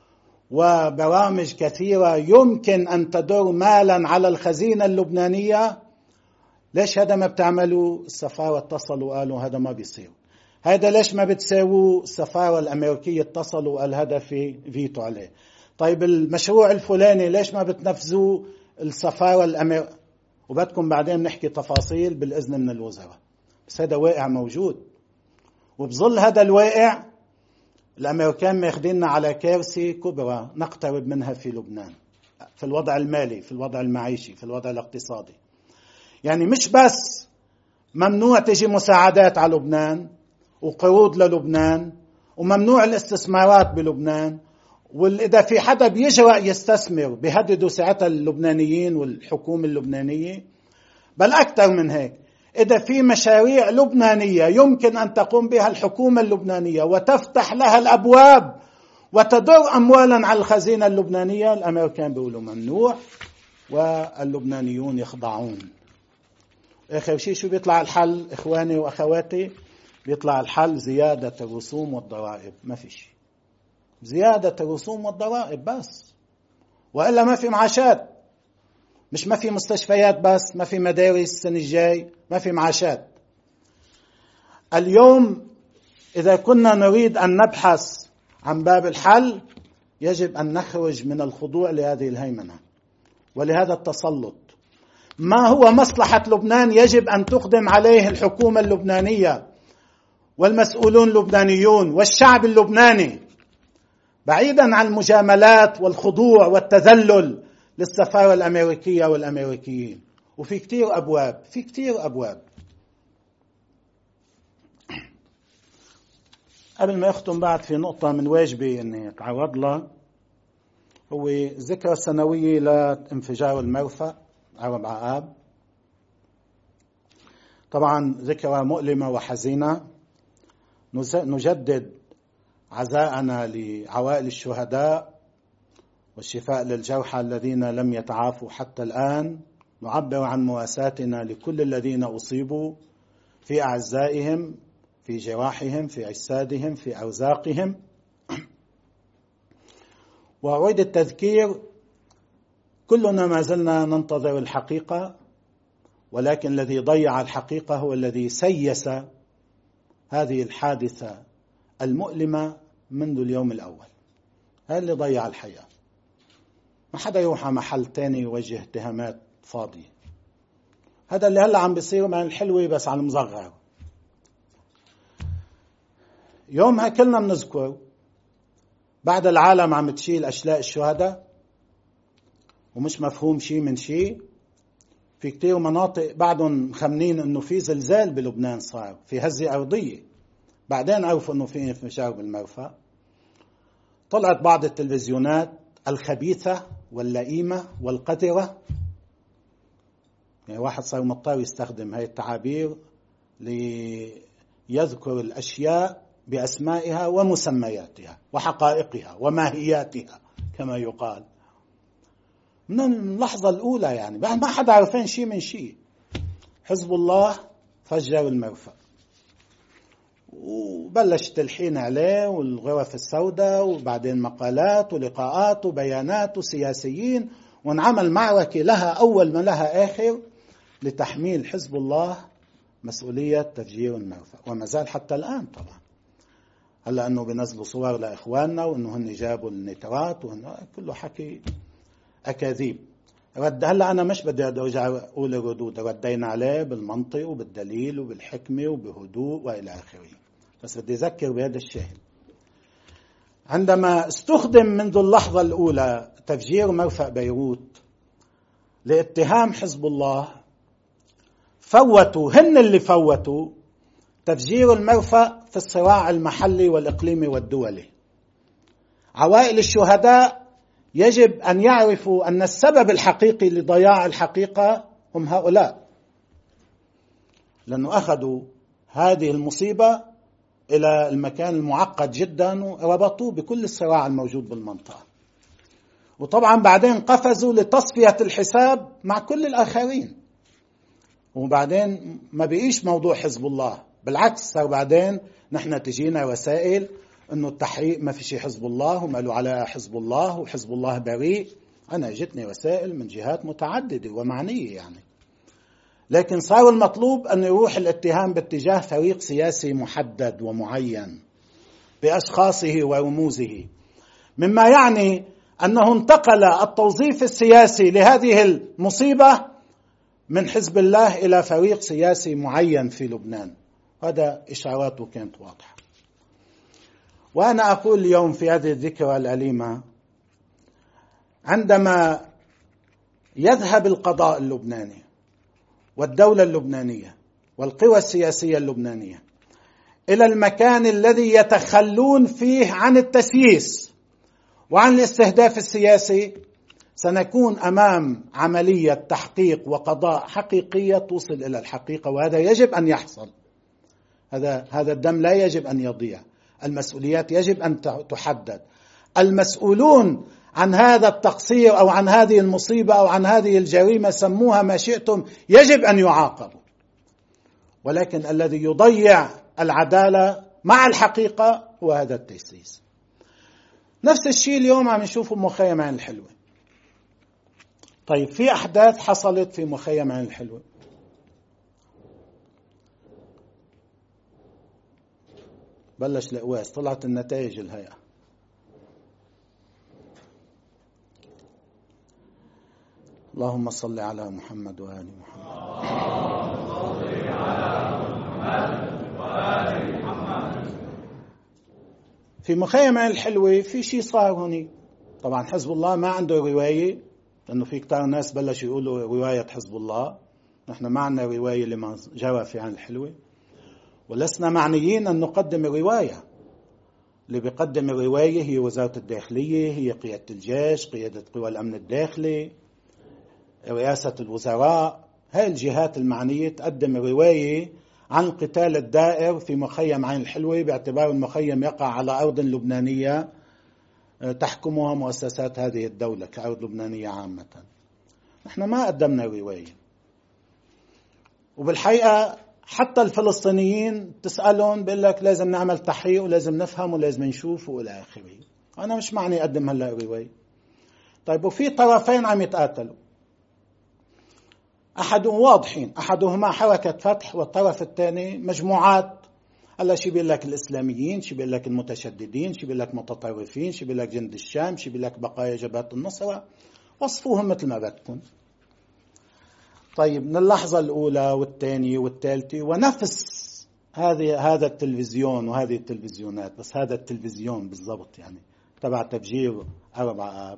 وبرامج كثيرة يمكن أن تدر مالا على الخزينة اللبنانية؟ ليش هذا ما بتعملوا؟ السفارة اتصلوا قالوا هذا ما بيصير. هذا ليش ما بتساووا؟ السفارة الأمريكية اتصلوا وقال هذا في فيتو عليه. طيب المشروع الفلاني ليش ما بتنفذوا؟ السفارة الأمريكية. وبدكم بعدين نحكي تفاصيل بالإذن من الوزراء، بس هذا واقع موجود. وبظل هذا الواقع الأمريكان ماخديننا على كارثة كبرى نقترب منها في لبنان، في الوضع المالي، في الوضع المعيشي، في الوضع الاقتصادي. يعني مش بس ممنوع تجي مساعدات على لبنان وقروض للبنان، وممنوع الاستثمارات بلبنان، وإذا في حدا بيجرأ يستثمر بيهددوا ساعتها اللبنانيين والحكومة اللبنانية. بل أكثر من هيك، إذا في مشاريع لبنانية يمكن أن تقوم بها الحكومة اللبنانية وتفتح لها الأبواب وتدر أموالا على الخزينة اللبنانية، الأمريكان بيقولوا ممنوع واللبنانيون يخضعون. آخر شيء شو بيطلع الحل إخواني وأخواتي؟ بيطلع الحل زيادة الرسوم والضرائب. ما في شيء، زيادة الرسوم والضرائب بس، وإلا ما في معاشات. مش ما في مستشفيات بس، ما في مدارس السنة الجاي، ما في معاشات. اليوم إذا كنا نريد أن نبحث عن باب الحل يجب أن نخرج من الخضوع لهذه الهيمنة ولهذا التسلط. ما هو مصلحة لبنان يجب أن تقدم عليه الحكومة اللبنانية والمسؤولون اللبنانيون والشعب اللبناني، بعيدا عن المجاملات والخضوع والتذلل للسفارة الأمريكية والأمريكيين. وفي كتير أبواب، في كتير أبواب. قبل ما أختم بعد في نقطة من واجبي أني أتعرض لها، هو ذكرى سنوية لانفجار المرفأ عرب عقاب. طبعا ذكرى مؤلمة وحزينة. نجدد عزاءنا لعوائل الشهداء والشفاء للجرحى الذين لم يتعافوا حتى الآن. نعبر عن مواساتنا لكل الذين أصيبوا في أعزائهم، في جراحهم، في أجسادهم، في أرزاقهم. وأعيد التذكير، كلنا ما زلنا ننتظر الحقيقة، ولكن الذي ضيع الحقيقة هو الذي سيس هذه الحادثة المؤلمة منذ اليوم الأول. هذا اللي ضيع الحياة. ما حدا يروح على محل تاني يوجه اتهامات فاضية. هذا اللي هلأ عم بيصير مع الحلوة بس على المصغر. يومها كلنا بنذكر بعد العالم عم تشيل أشلاء الشهداء ومش مفهوم شيء من شيء. في كتير مناطق بعدهم مخمنين انه في زلزال بلبنان صار، في هزة أرضية، بعدين عرفوا انه في انفجار بالمرفأ. طلعت بعض التلفزيونات الخبيثة واللئيمة والقذرة، يعني واحد صار مضطر يستخدم هاي التعابير ليذكر الأشياء بأسمائها ومسمياتها وحقائقها وماهياتها كما يقال من اللحظة الأولى. يعني ما حدا عارفين شيء من شيء. حزب الله فجر المرفأ وبلش تلحين عليه والغرف السوداء، وبعدين مقالات ولقاءات وبيانات وسياسيين، وانعمل معركة لها أول ما لها آخر لتحميل حزب الله مسؤولية تفجير المرفأ، وما زال حتى الآن. طبعا هلا أنه بنزلوا صور لإخواننا وأنه هن جابوا النيترات كله حكي أكاذيب. هلا أنا مش بدي أرجع أقول الردود، ردينا عليه بالمنطق وبالدليل وبالحكمة وبهدوء وإلى آخره، بس بدي أذكر بهذا الشيء. عندما استخدم منذ اللحظة الأولى تفجير مرفأ بيروت لاتهام حزب الله، هن اللي فوتوا تفجير المرفأ في الصراع المحلي والإقليمي والدولي. عوائل الشهداء يجب أن يعرفوا أن السبب الحقيقي لضياع الحقيقة هم هؤلاء، لأنه أخذوا هذه المصيبة إلى المكان المعقد جدا وربطوه بكل الصراع الموجود بالمنطقة، وطبعا بعدين قفزوا لتصفية الحساب مع كل الآخرين، وبعدين ما بقيش موضوع حزب الله، بالعكس صار بعدين نحن تجينا وسائل أنه التحقيق ما في شيء حزب الله وما له علاقة حزب الله وحزب الله بريء. أنا جتني وسائل من جهات متعددة ومعنية يعني، لكن صار المطلوب أن يروح الاتهام باتجاه فريق سياسي محدد ومعين بأشخاصه ورموزه، مما يعني أنه انتقل التوظيف السياسي لهذه المصيبة من حزب الله إلى فريق سياسي معين في لبنان. هذا إشاراته كانت واضحة. وأنا أقول اليوم في هذه الذكرى الأليمة، عندما يذهب القضاء اللبناني والدولة اللبنانية والقوى السياسية اللبنانية إلى المكان الذي يتخلون فيه عن التسييس وعن الاستهداف السياسي، سنكون أمام عملية تحقيق وقضاء حقيقية توصل إلى الحقيقة، وهذا يجب أن يحصل. هذا الدم لا يجب أن يضيع، المسؤوليات يجب أن تحدد، المسؤولون عن هذا التقصير أو عن هذه المصيبة أو عن هذه الجريمة سموها ما شئتم يجب أن يعاقبوا، ولكن الذي يضيع العدالة مع الحقيقة هو هذا التسييس. نفس الشيء اليوم عم نشوفه بمخيم عين الحلوة. طيب في أحداث حصلت في مخيم عين الحلوة، بلش القواس، طلعت النتائج الهيئة. اللهم صل على محمد وآل محمد. في مخيم عين الحلوة في شيء صار هوني. طبعا حزب الله ما عنده رواية، لأنه في كتار ناس بلشوا يقولوا رواية حزب الله. نحن ما عندنا رواية لما جرى في عين الحلوة، ولسنا معنيين أن نقدم الرواية. اللي بيقدم الرواية هي وزارة الداخلية، هي قيادة الجيش، قيادة قوى الأمن الداخلي، رئاسة الوزراء. هاي الجهات المعنية تقدم الرواية عن القتال الدائر في مخيم عين الحلوة، باعتبار المخيم يقع على أرض لبنانية تحكمها مؤسسات هذه الدولة كأرض لبنانية عامة. نحن ما قدمنا رواية، وبالحقيقة حتى الفلسطينيين تسألون بيقول لك لازم نعمل تحقيق ولازم نفهم ولازم نشوف وإلى آخره. أنا مش معني أقدم هلا رواية. طيب وفي طرفين عم يتقاتلوا، أحدهم واضحين، أحدهما حركة فتح والطرف الثاني مجموعات. هلا شي بيقول لك الإسلاميين، شي بيقول لك المتشددين، شي بيقول لك متطرفين، شي بيقول لك جند الشام، شي بيقول لك بقايا جبهة النصرة. وصفوهم مثل ما بدكم. طيب من اللحظة الأولى والثانية والثالثة ونفس هذا التلفزيون وهذه التلفزيونات، بس هذا التلفزيون بالضبط يعني تبع تفجير 4 آب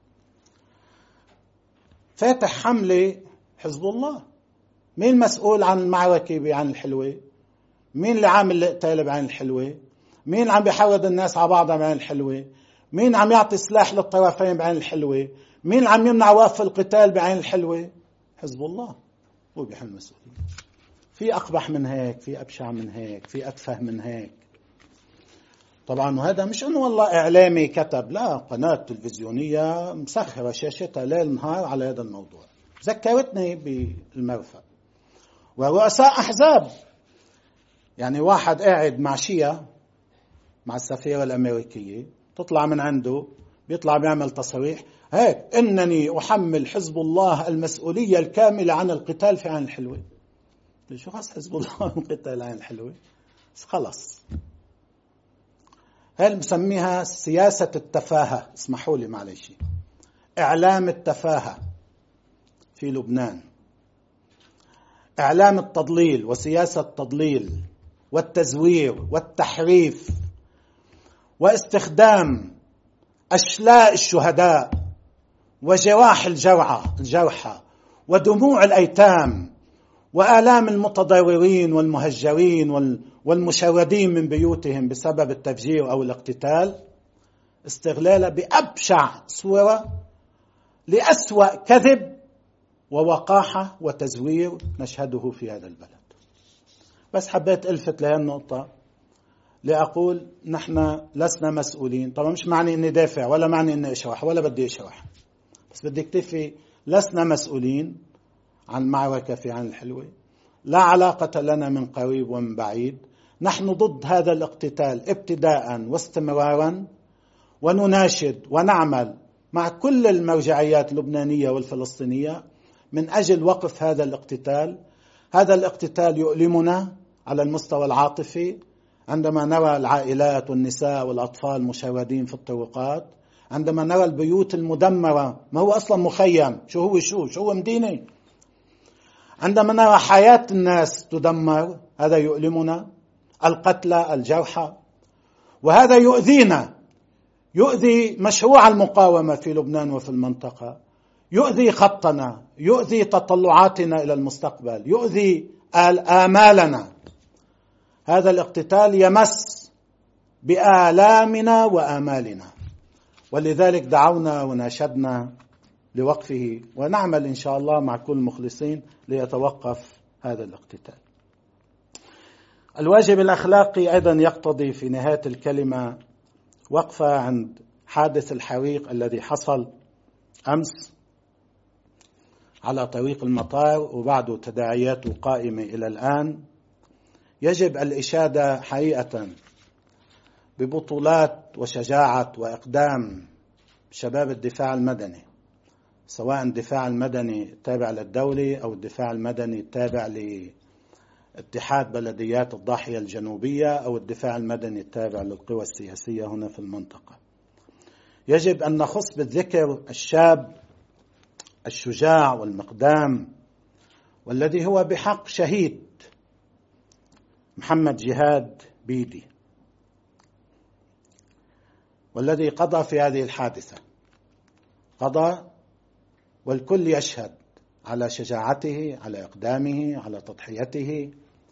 فاتح حملة حزب الله. مين المسؤول عن المعركة بعين الحلوة؟ مين اللي عامل القتال بعين الحلوة؟ مين اللي عم بيحرض الناس على بعضها بعين الحلوة؟ مين عم يعطي سلاح للطرفين بعين الحلوة؟ مين اللي عم يمنع وقف القتال بعين الحلوة؟ حزب الله هو بيحمل المسؤولية. في أقبح من هيك، في أبشع من هيك، في أتفه من هيك. طبعا وهذا مش أنه والله إعلامي كتب، لا، قناة تلفزيونية مسخرة شاشتها ليل نهار على هذا الموضوع. ذكرتني بالمرفأ، ورؤساء أحزاب. يعني واحد قاعد مع شيعة مع السفيرة الأمريكية، تطلع من عنده بيطلع بيعمل تصريح هيك: إنني أحمل حزب الله المسؤولية الكاملة عن القتال في عين الحلوة. شو خاص حزب الله القتال عين الحلوة؟ خلص. هل بسميها سياسة التفاهة، اسمحوا لي معلش، إعلام التفاهة في لبنان، إعلام التضليل وسياسة التضليل والتزوير والتحريف واستخدام أشلاء الشهداء وجواح الجرحى ودموع الأيتام وآلام المتضررين والمهجرين والمشردين من بيوتهم بسبب التفجير أو الاقتتال، استغلالها بأبشع صورة لأسوأ كذب ووقاحة وتزوير نشهده في هذا البلد. بس حبيت ألفت لهذه النقطة لأقول نحن لسنا مسؤولين. طبعا مش معني أني دافع ولا معني أني أشرح ولا بدي أشرح، بس بدي اكتفي. لسنا مسؤولين عن معركة في عين الحلوة، لا علاقة لنا من قريب ومن بعيد. نحن ضد هذا الاقتتال ابتداء واستمرارا، ونناشد ونعمل مع كل المرجعيات اللبنانية والفلسطينية من أجل وقف هذا الاقتتال. هذا الاقتتال يؤلمنا على المستوى العاطفي عندما نرى العائلات والنساء والأطفال مشردين في الطرقات، عندما نرى البيوت المدمرة، ما هو أصلا مخيم، شو هو مدينة، عندما نرى حياة الناس تدمر، هذا يؤلمنا، القتلى الجرحى. وهذا يؤذينا، يؤذي مشروع المقاومة في لبنان وفي المنطقة، يؤذي خطنا، يؤذي تطلعاتنا إلى المستقبل، يؤذي آمالنا. هذا الاقتتال يمس بآلامنا وآمالنا، ولذلك دعونا وناشدنا لوقفه، ونعمل إن شاء الله مع كل المخلصين ليتوقف هذا الاقتتال. الواجب الأخلاقي أيضا يقتضي في نهاية الكلمة وقفة عند حادث الحريق الذي حصل أمس على طريق المطار وبعده تداعياته قائمة إلى الآن. يجب الإشادة حقيقة ببطولات وشجاعة وإقدام شباب الدفاع المدني، سواء الدفاع المدني التابع للدولة أو الدفاع المدني التابع لاتحاد بلديات الضاحية الجنوبية أو الدفاع المدني التابع للقوى السياسية هنا في المنطقة. يجب أن نخص بالذكر الشاب الشجاع والمقدام والذي هو بحق شهيد، محمد جهاد بيدي، والذي قضى في هذه الحادثة، قضى والكل يشهد على شجاعته، على إقدامه، على تضحيته.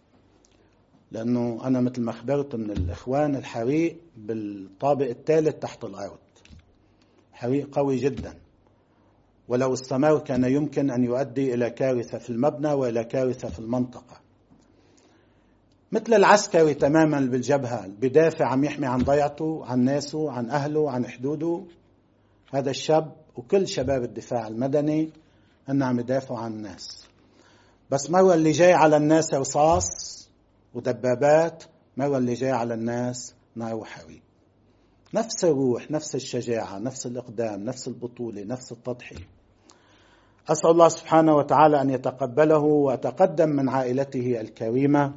لأنه أنا مثل ما خبرت من الإخوان، الحريق بالطابق الثالث تحت الأرض، حريق قوي جدا، ولو استمر كان يمكن أن يؤدي إلى كارثة في المبنى وإلى كارثة في المنطقة. مثل العسكري تماما بالجبهة، بدافع عم يحمي عن ضيعته، عن ناسه، عن أهله، عن حدوده. هذا الشاب وكل شباب الدفاع المدني أن عم يدافعوا عن الناس، بس مرة اللي جاي على الناس رصاص ودبابات، مرة اللي جاي على الناس نار وحريق. نفس الروح، نفس الشجاعة، نفس الإقدام، نفس البطولة، نفس التضحية. أسأل الله سبحانه وتعالى أن يتقبله، وأتقدم من عائلته الكريمة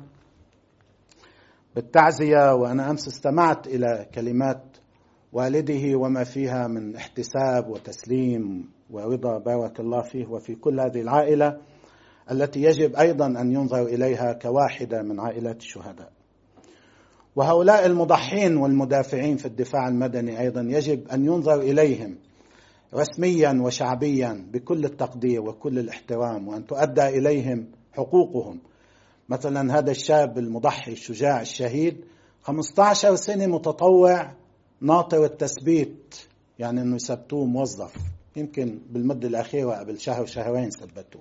بالتعزية. وأنا أمس استمعت إلى كلمات والده وما فيها من احتساب وتسليم ورضا، بارك الله فيه وفي كل هذه العائلة التي يجب أيضا أن ينظر إليها كواحدة من عائلات الشهداء. وهؤلاء المضحين والمدافعين في الدفاع المدني أيضا يجب أن ينظر إليهم رسميا وشعبيا بكل التقدير وكل الاحترام، وأن تؤدى إليهم حقوقهم. مثلا هذا الشاب المضحي الشجاع الشهيد 15 سنة متطوع ناطر التثبيت، يعني أنه يثبتوه موظف، يمكن بالمدة الأخيرة قبل شهر شهرين ثبتوه.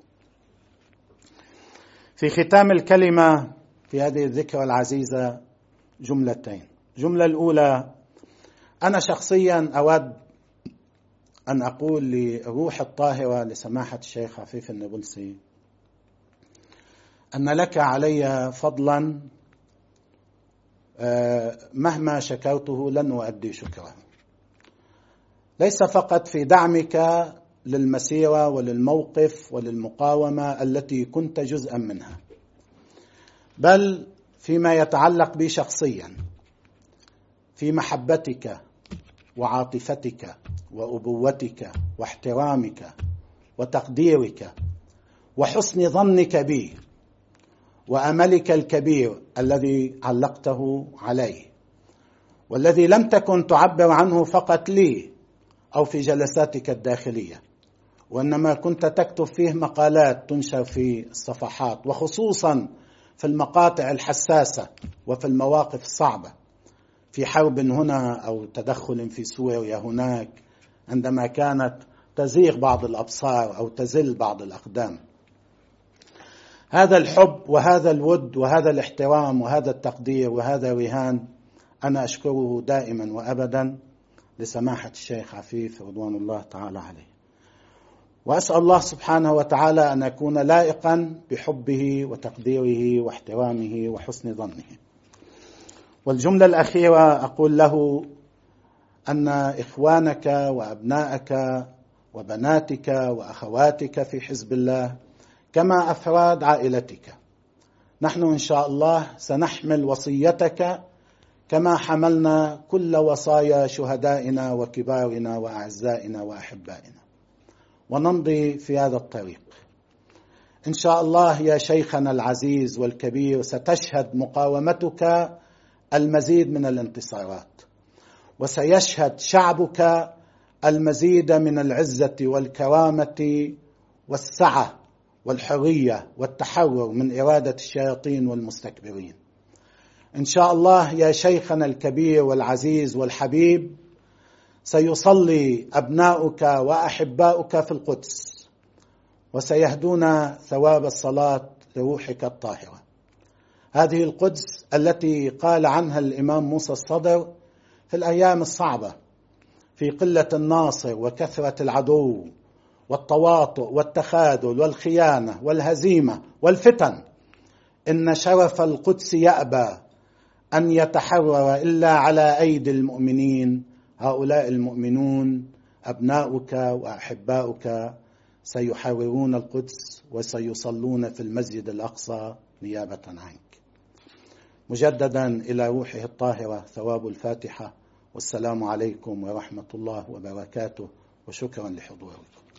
في ختام الكلمة في هذه الذكرى العزيزة جملتين. الجملة الأولى: أنا شخصيا أود أن أقول للروح الطاهرة لسماحة الشيخ عفيف النابلسي: أن لك علي فضلا مهما شكرته لن أؤدي شكره، ليس فقط في دعمك للمسيرة وللموقف وللمقاومة التي كنت جزءا منها، بل فيما يتعلق بي شخصيا، في محبتك وعاطفتك وأبوتك واحترامك وتقديرك وحسن ظنك بي وأملك الكبير الذي علقته عليه، والذي لم تكن تعبر عنه فقط لي أو في جلساتك الداخلية، وإنما كنت تكتب فيه مقالات تنشر في الصفحات، وخصوصا في المقاطع الحساسة وفي المواقف الصعبة، في حرب هنا أو تدخل في سوريا هناك، عندما كانت تزيغ بعض الأبصار أو تزل بعض الأقدام. هذا الحب وهذا الود وهذا الاحترام وهذا التقدير وهذا رهان أنا أشكره دائما وأبدا لسماحة الشيخ عفيف رضوان الله تعالى عليه، وأسأل الله سبحانه وتعالى أن أكون لائقا بحبه وتقديره واحترامه وحسن ظنه. والجملة الأخيرة أقول له أن إخوانك وأبنائك وبناتك وأخواتك في حزب الله كما أفراد عائلتك، نحن إن شاء الله سنحمل وصيتك كما حملنا كل وصايا شهدائنا وكبارنا وأعزائنا وأحبائنا، ونمضي في هذا الطريق إن شاء الله. يا شيخنا العزيز والكبير، ستشهد مقاومتك المزيد من الانتصارات، وسيشهد شعبك المزيد من العزة والكرامة والسعة والحرية والتحرر من إرادة الشياطين والمستكبرين. إن شاء الله يا شيخنا الكبير والعزيز والحبيب، سيصلي أبناؤك وأحباؤك في القدس، وسيهدون ثواب الصلاة لروحك الطاهرة. هذه القدس التي قال عنها الإمام موسى الصدر في الأيام الصعبة، في قلة الناصر وكثرة العدو والتواطؤ والتخاذل والخيانة والهزيمة والفتن، إن شرف القدس يأبى أن يتحرر إلا على أيدي المؤمنين. هؤلاء المؤمنون أبناؤك وأحباؤك سيحررون القدس وسيصلون في المسجد الأقصى نيابة عنك. مجددا إلى روحه الطاهرة ثواب الفاتحة، والسلام عليكم ورحمة الله وبركاته، وشكرا لحضوركم.